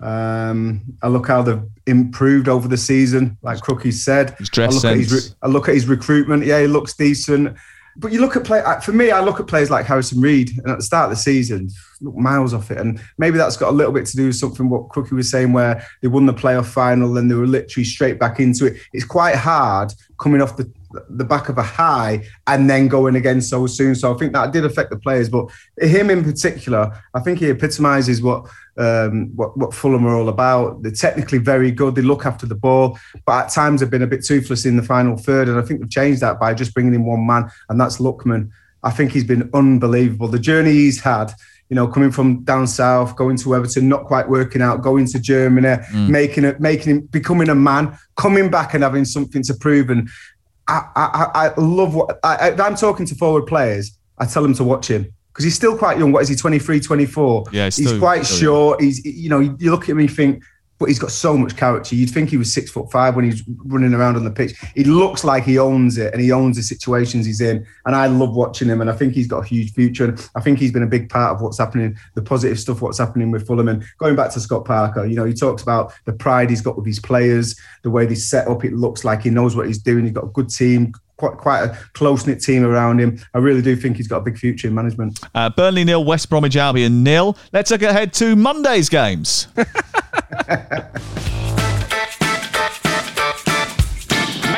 Um, I look how they've improved over the season, like Crookie said. His dress I look, sense. At his, I look at his recruitment. Yeah, he looks decent. But you look at play for me. I look at players like Harrison Reed, and at the start of the season, look miles off it. And maybe that's got a little bit to do with something what Crookie was saying, where they won the playoff final and they were literally straight back into it. It's quite hard coming off the the back of a high and then going again so soon. So I think that did affect the players. But him in particular, I think he epitomises what um, what, what Fulham are all about. They're technically very good. They look after the ball, but at times have been a bit toothless in the final third. And I think they've changed that by just bringing in one man, and that's Lookman. I think he's been unbelievable. The journey he's had, you know, coming from down south, going to Everton, not quite working out, going to Germany, mm. making it, making him, becoming a man, coming back and having something to prove. And I, I, I love what I, if I'm talking to forward players, I tell them to watch him because he's still quite young. What is he? twenty-three, twenty-four Yeah, he's, he's still, quite still short. Young. He's, you know, you look at him and you think, but he's got so much character. You'd think he was six foot five when he's running around on the pitch. He looks like he owns it and he owns the situations he's in. And I love watching him. And I think he's got a huge future. And I think he's been a big part of what's happening, the positive stuff, what's happening with Fulham. And going back to Scott Parker, you know, he talks about the pride he's got with his players, the way they set up. It looks like he knows what he's doing. He's got a good team. Quite, quite a close-knit team around him. I really do think he's got a big future in management. Uh, Burnley nil, West Bromwich Albion nil. Let's look ahead to Monday's games.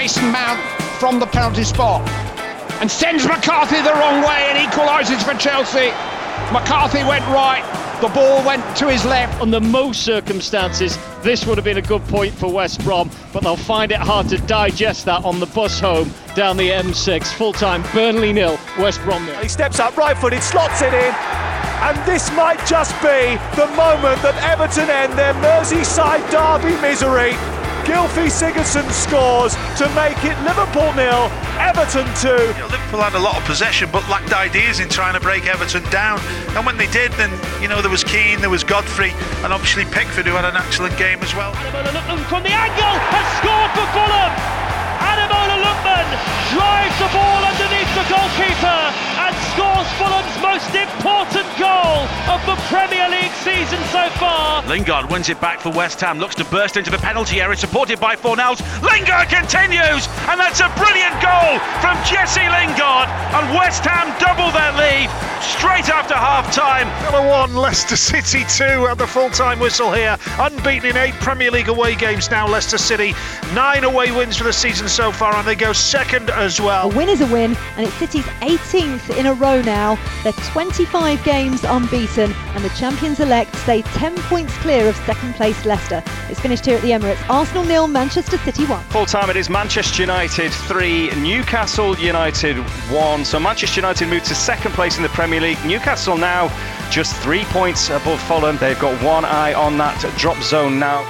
Mason Mount from the penalty spot and sends McCarthy the wrong way and equalises for Chelsea. McCarthy went right, the ball went to his left. Under most circumstances, this would have been a good point for West Brom, but they'll find it hard to digest that on the bus home down the M six. Full-time, Burnley nil, West Brom nil. He steps up right-footed, slots it in, and this might just be the moment that Everton end their Merseyside derby misery. Gylfi Sigurdsson scores to make it Liverpool nil, Everton two. You know, Liverpool had a lot of possession but lacked ideas in trying to break Everton down, and when they did, then you know there was Keane, there was Godfrey, and obviously Pickford, who had an excellent game as well. Ademola Lookman from the angle has scored for Fulham. Ademola Lookman drives the ball underneath the goalkeeper and scores Fulham's most important goal of the Premier League season so far. Lingard wins it back for West Ham, looks to burst into the penalty area, supported by Fornells. Lingard continues, and that's a brilliant goal from Jesse Lingard, and West Ham double their lead straight after half-time. Villa one, Leicester City two at the full-time whistle here. Unbeaten in eight Premier League away games now, Leicester City. Nine away wins for the season so far, and they go second as well. A win is a win, and it's City's eighteenth in a row now. They're twenty-five games unbeaten, and the champions-elect stay ten points clear of second-place Leicester. It's finished here at the Emirates. Arsenal nil, Manchester City one. Full-time, it is Manchester United three, Newcastle United one. So Manchester United moved to second place in the Premier League. Newcastle now just three points above Fulham. They've got one eye on that drop zone now.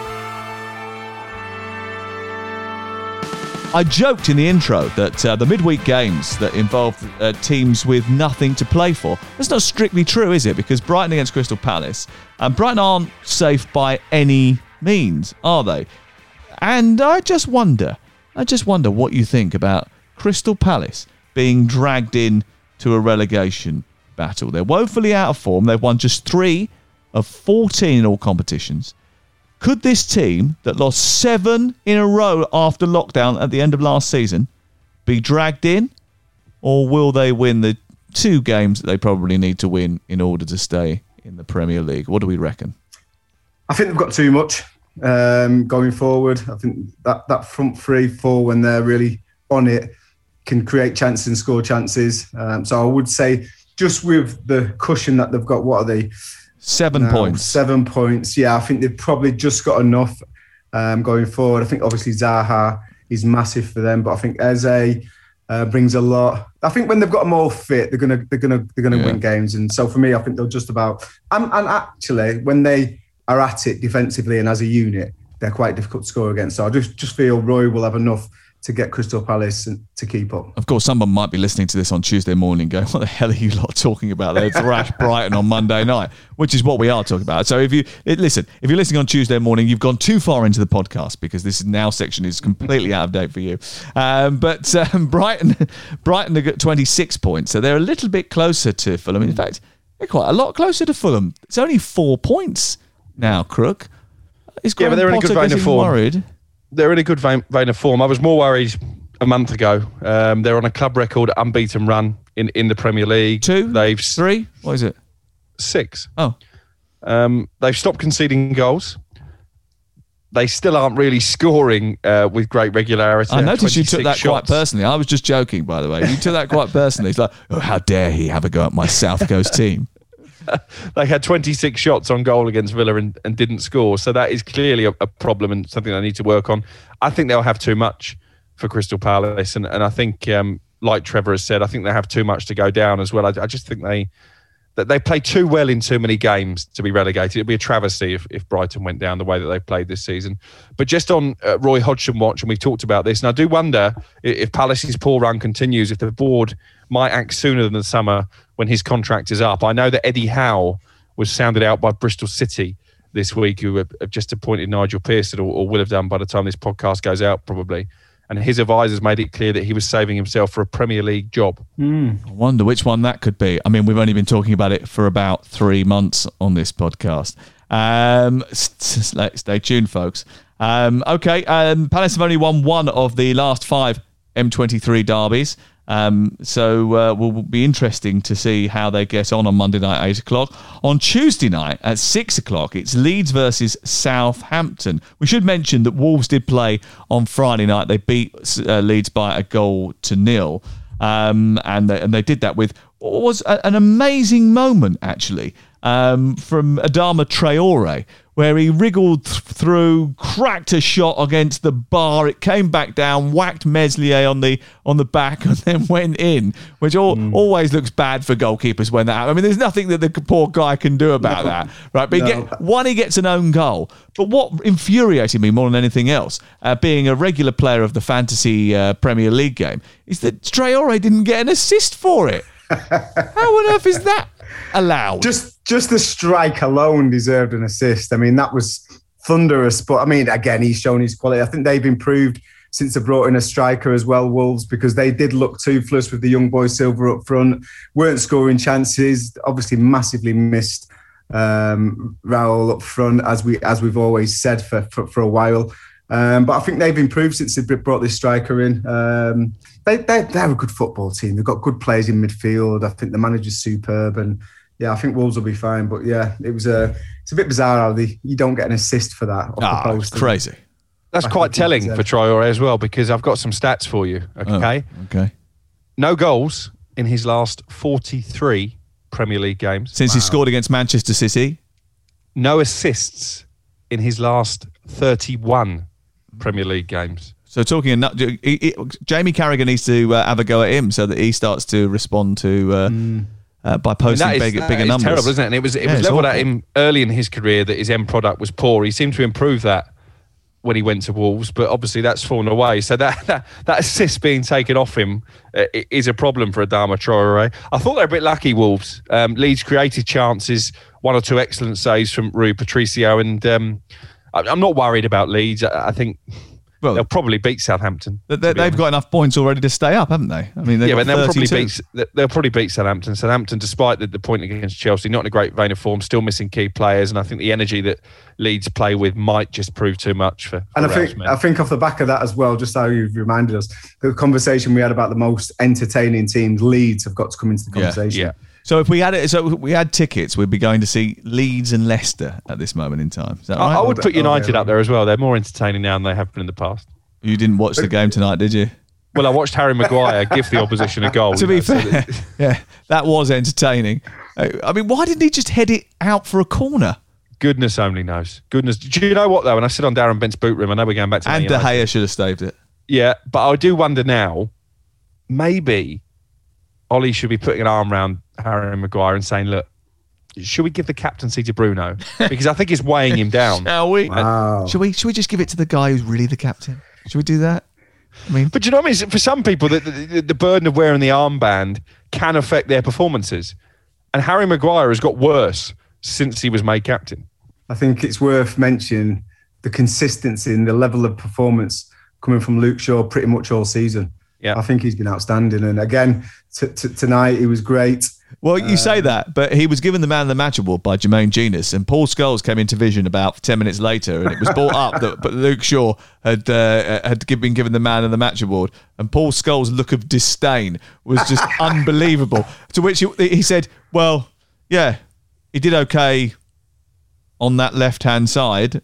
I joked in the intro that uh, the midweek games that involve uh, teams with nothing to play for, that's not strictly true, is it? Because Brighton against Crystal Palace, and Brighton aren't safe by any means, are they? And I just wonder, I just wonder what you think about Crystal Palace being dragged in to a relegation battle. They're woefully out of form. They've won just three of fourteen in all competitions. Could this team that lost seven in a row after lockdown at the end of last season be dragged in? Or will they win the two games that they probably need to win in order to stay in the Premier League? What do we reckon? I think they've got too much um, going forward. I think that, that front three, four, when they're really on it, can create chances and score chances. Um, so I would say just with the cushion that they've got, what are they? Seven now, points. Seven points. Yeah, I think they've probably just got enough um, going forward. I think obviously Zaha is massive for them, but I think Eze uh, brings a lot. I think when they've got them all fit, they're gonna they're gonna they're gonna yeah. win games. And so for me, I think they'll just about. And, and actually, when they are at it defensively and as a unit, they're quite difficult to score against. So I just just feel Roy will have enough to get Crystal Palace to keep up. Of course, someone might be listening to this on Tuesday morning going, what the hell are you lot talking about? They thrashed Brighton on Monday night, which is what we are talking about. So if you listen, if you're listening on Tuesday morning, you've gone too far into the podcast because this now section is completely out of date for you. Um, but um, Brighton, Brighton have got twenty-six points, so they're a little bit closer to Fulham. In fact, they're quite a lot closer to Fulham. It's only four points now, Crook. Is yeah, but they're in a good vein of form. Worried? They're in a good vein, vein of form. I was more worried a month ago. Um, they're on a club record unbeaten run in, in the Premier League. Two? They've Three? What is it? Six. Oh. Um, they've stopped conceding goals. They still aren't really scoring uh, with great regularity. I noticed you took that shots. quite personally. I was just joking, by the way. You took that quite personally. It's like, oh, how dare he have a go at my South Coast team. They had twenty-six shots on goal against Villa and, and didn't score. So that is clearly a, a problem and something they need to work on. I think they'll have too much for Crystal Palace. And, and I think, um, like Trevor has said, I think they have too much to go down as well. I, I just think they that they play too well in too many games to be relegated. It'd be a travesty if, if Brighton went down the way that they've played this season. But just on uh, Roy Hodgson watch, and we've talked about this, and I do wonder if, if Palace's poor run continues, if the board might act sooner than the summer when his contract is up. I know that Eddie Howe was sounded out by Bristol City this week, who have just appointed Nigel Pearson, or, or will have done by the time this podcast goes out probably. And his advisors made it clear that he was saving himself for a Premier League job. Mm. I wonder which one that could be. I mean, we've only been talking about it for about three months on this podcast. Um, stay tuned, folks. Um, okay, um, Palace have only won one of the last five M twenty-three derbies. Um, so uh, will be interesting to see how they get on on Monday night, eight o'clock. On Tuesday night at six o'clock, it's Leeds versus Southampton. We should mention that Wolves did play on Friday night. They beat uh, Leeds by a goal to nil. Um, and, they, and they did that with what was a, an amazing moment, actually, um, from Adama Traore, where he wriggled th- through, cracked a shot against the bar. It came back down, whacked Meslier on the on the back, and then went in, which all, mm. always looks bad for goalkeepers when that happens. I mean, there's nothing that the poor guy can do about no. that, right? But no. he get, one, he gets an own goal. But what infuriated me more than anything else, uh, being a regular player of the Fantasy uh, Premier League game, is that Traore didn't get an assist for it. How on earth is that allowed? Just just the strike alone deserved an assist. I mean, that was thunderous. But, I mean, again, he's shown his quality. I think they've improved since they brought in a striker as well, Wolves, because they did look toothless with the young boy Silva up front, weren't scoring chances, obviously massively missed um, Raul up front, as, we, as we've always said for, for, for a while. Um, but I think they've improved since they brought this striker in. Um, they, they, they're a good football team. They've got good players in midfield. I think the manager's superb. And, yeah, I think Wolves will be fine. But, yeah, it was a, it's a bit bizarre how they, you don't get an assist for that. Off ah, the post. Crazy. That's quite telling for Traore as well, because I've got some stats for you, okay? Oh, okay. No goals in his last forty-three Premier League games. Since wow. he scored against Manchester City? No assists in his last thirty-one Premier League games. So talking, he, he, Jamie Carragher needs to uh, have a go at him so that he starts to respond to uh, mm. uh, by posting I mean, is, big, bigger numbers. Terrible, isn't it? And it was it yeah, was levelled at him early in his career that his end product was poor. He seemed to improve that when he went to Wolves, but obviously that's fallen away. So that that, that assist being taken off him uh, is a problem for Adama Traore. I thought they were a bit lucky, Wolves. Um, Leeds created chances, one or two excellent saves from Rui Patricio, and um, I'm not worried about Leeds. I, I think well, they'll probably beat Southampton. They, they've honest. got enough points already to stay up, haven't they? I mean, yeah, but they'll probably beat they'll probably beat Southampton. Southampton, despite the, the point against Chelsea, not in a great vein of form, still missing key players, and I think the energy that Leeds play with might just prove too much for. for and I think I think off the back of that as well, just how you've reminded us, the conversation we had about the most entertaining teams, Leeds have got to come into the conversation. Yeah. yeah. So if we had it, so if we had tickets, we'd be going to see Leeds and Leicester at this moment in time. Is that right? I, I would put United oh, yeah. up there as well. They're more entertaining now than they have been in the past. You didn't watch the game tonight, did you? Well, I watched Harry Maguire give the opposition a goal. To be know, fair, so yeah, that was entertaining. I mean, why didn't he just head it out for a corner? Goodness only knows. Goodness. Do you know what, though? When I sit on Darren Bent's boot room, I know we're going back to And De Gea should have staved it. Yeah, but I do wonder now, maybe Ollie should be putting an arm around Harry Maguire and saying, look, should we give the captaincy to Bruno? Because I think it's weighing him down. Shall we? Wow. Should we? Should we just give it to the guy who's really the captain? Should we do that? I mean, but do you know what I mean? For some people, the, the, the burden of wearing the armband can affect their performances. And Harry Maguire has got worse since he was made captain. I think it's worth mentioning the consistency and the level of performance coming from Luke Shaw pretty much all season. Yeah, I think he's been outstanding. And again, t- t- tonight he was great. Well, you um, say that, but he was given the Man of the Match award by Jermaine Genius, and Paul Scholes came into vision about ten minutes later, and it was brought up that but Luke Shaw had uh, had been given the Man of the Match award, and Paul Scholes' look of disdain was just unbelievable. To which he, he said, "Well, yeah, he did okay on that left-hand side."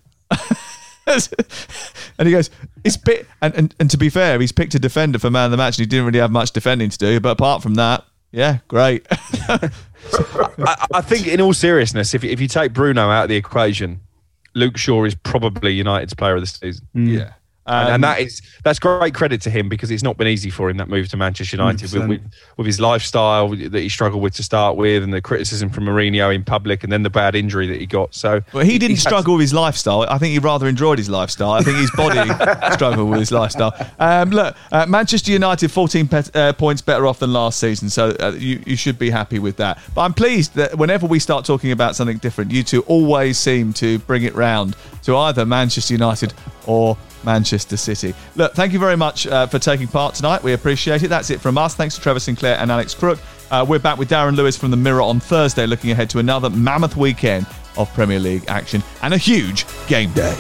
And he goes, "It's bit," and, and and to be fair, he's picked a defender for Man of the Match, and he didn't really have much defending to do. But apart from that, yeah, great. I, I think, in all seriousness, if if you take Bruno out of the equation, Luke Shaw is probably United's player of the season. Mm. Yeah. Um, and, and that is that's great credit to him, because it's not been easy for him, that move to Manchester United with, with, with his lifestyle that he struggled with to start with, and the criticism from Mourinho in public, and then the bad injury that he got. So, well, he didn't he struggle with his lifestyle. I think he rather enjoyed his lifestyle. I think his body struggled with his lifestyle. Um, look, uh, Manchester United fourteen pet, uh, points better off than last season, so uh, you you should be happy with that. But I'm pleased that whenever we start talking about something different, you two always seem to bring it round to either Manchester United or Manchester City. Look, thank you very much uh, for taking part tonight. We appreciate it. That's it from us. Thanks to Trevor Sinclair and Alex Crook. Uh, we're back with Darren Lewis from the Mirror on Thursday, looking ahead to another mammoth weekend of Premier League action and a huge game day.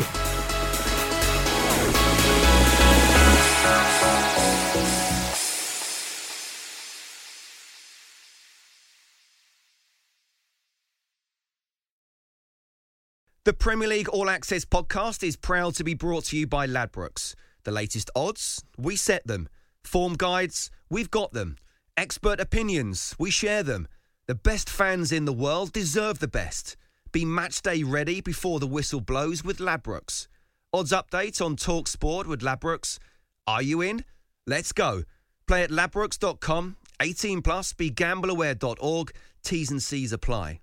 The Premier League All Access podcast is proud to be brought to you by Ladbrokes. The latest odds, we set them. Form guides, we've got them. Expert opinions, we share them. The best fans in the world deserve the best. Be match day ready before the whistle blows with Ladbrokes. Odds update on TalkSport with Ladbrokes. Are you in? Let's go. Play at ladbrokes dot com. eighteen plus, be gamble aware dot org. T's and C's apply.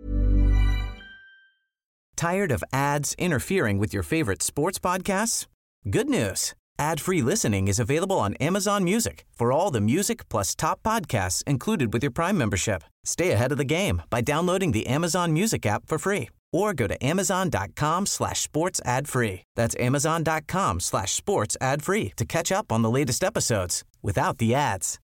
Tired of ads interfering with your favorite sports podcasts? Good news. Ad-free listening is available on Amazon Music for all the music plus top podcasts included with your Prime membership. Stay ahead of the game by downloading the Amazon Music app for free or go to amazon.com slash sports ad free. That's amazon.com slash sports ad free to catch up on the latest episodes without the ads.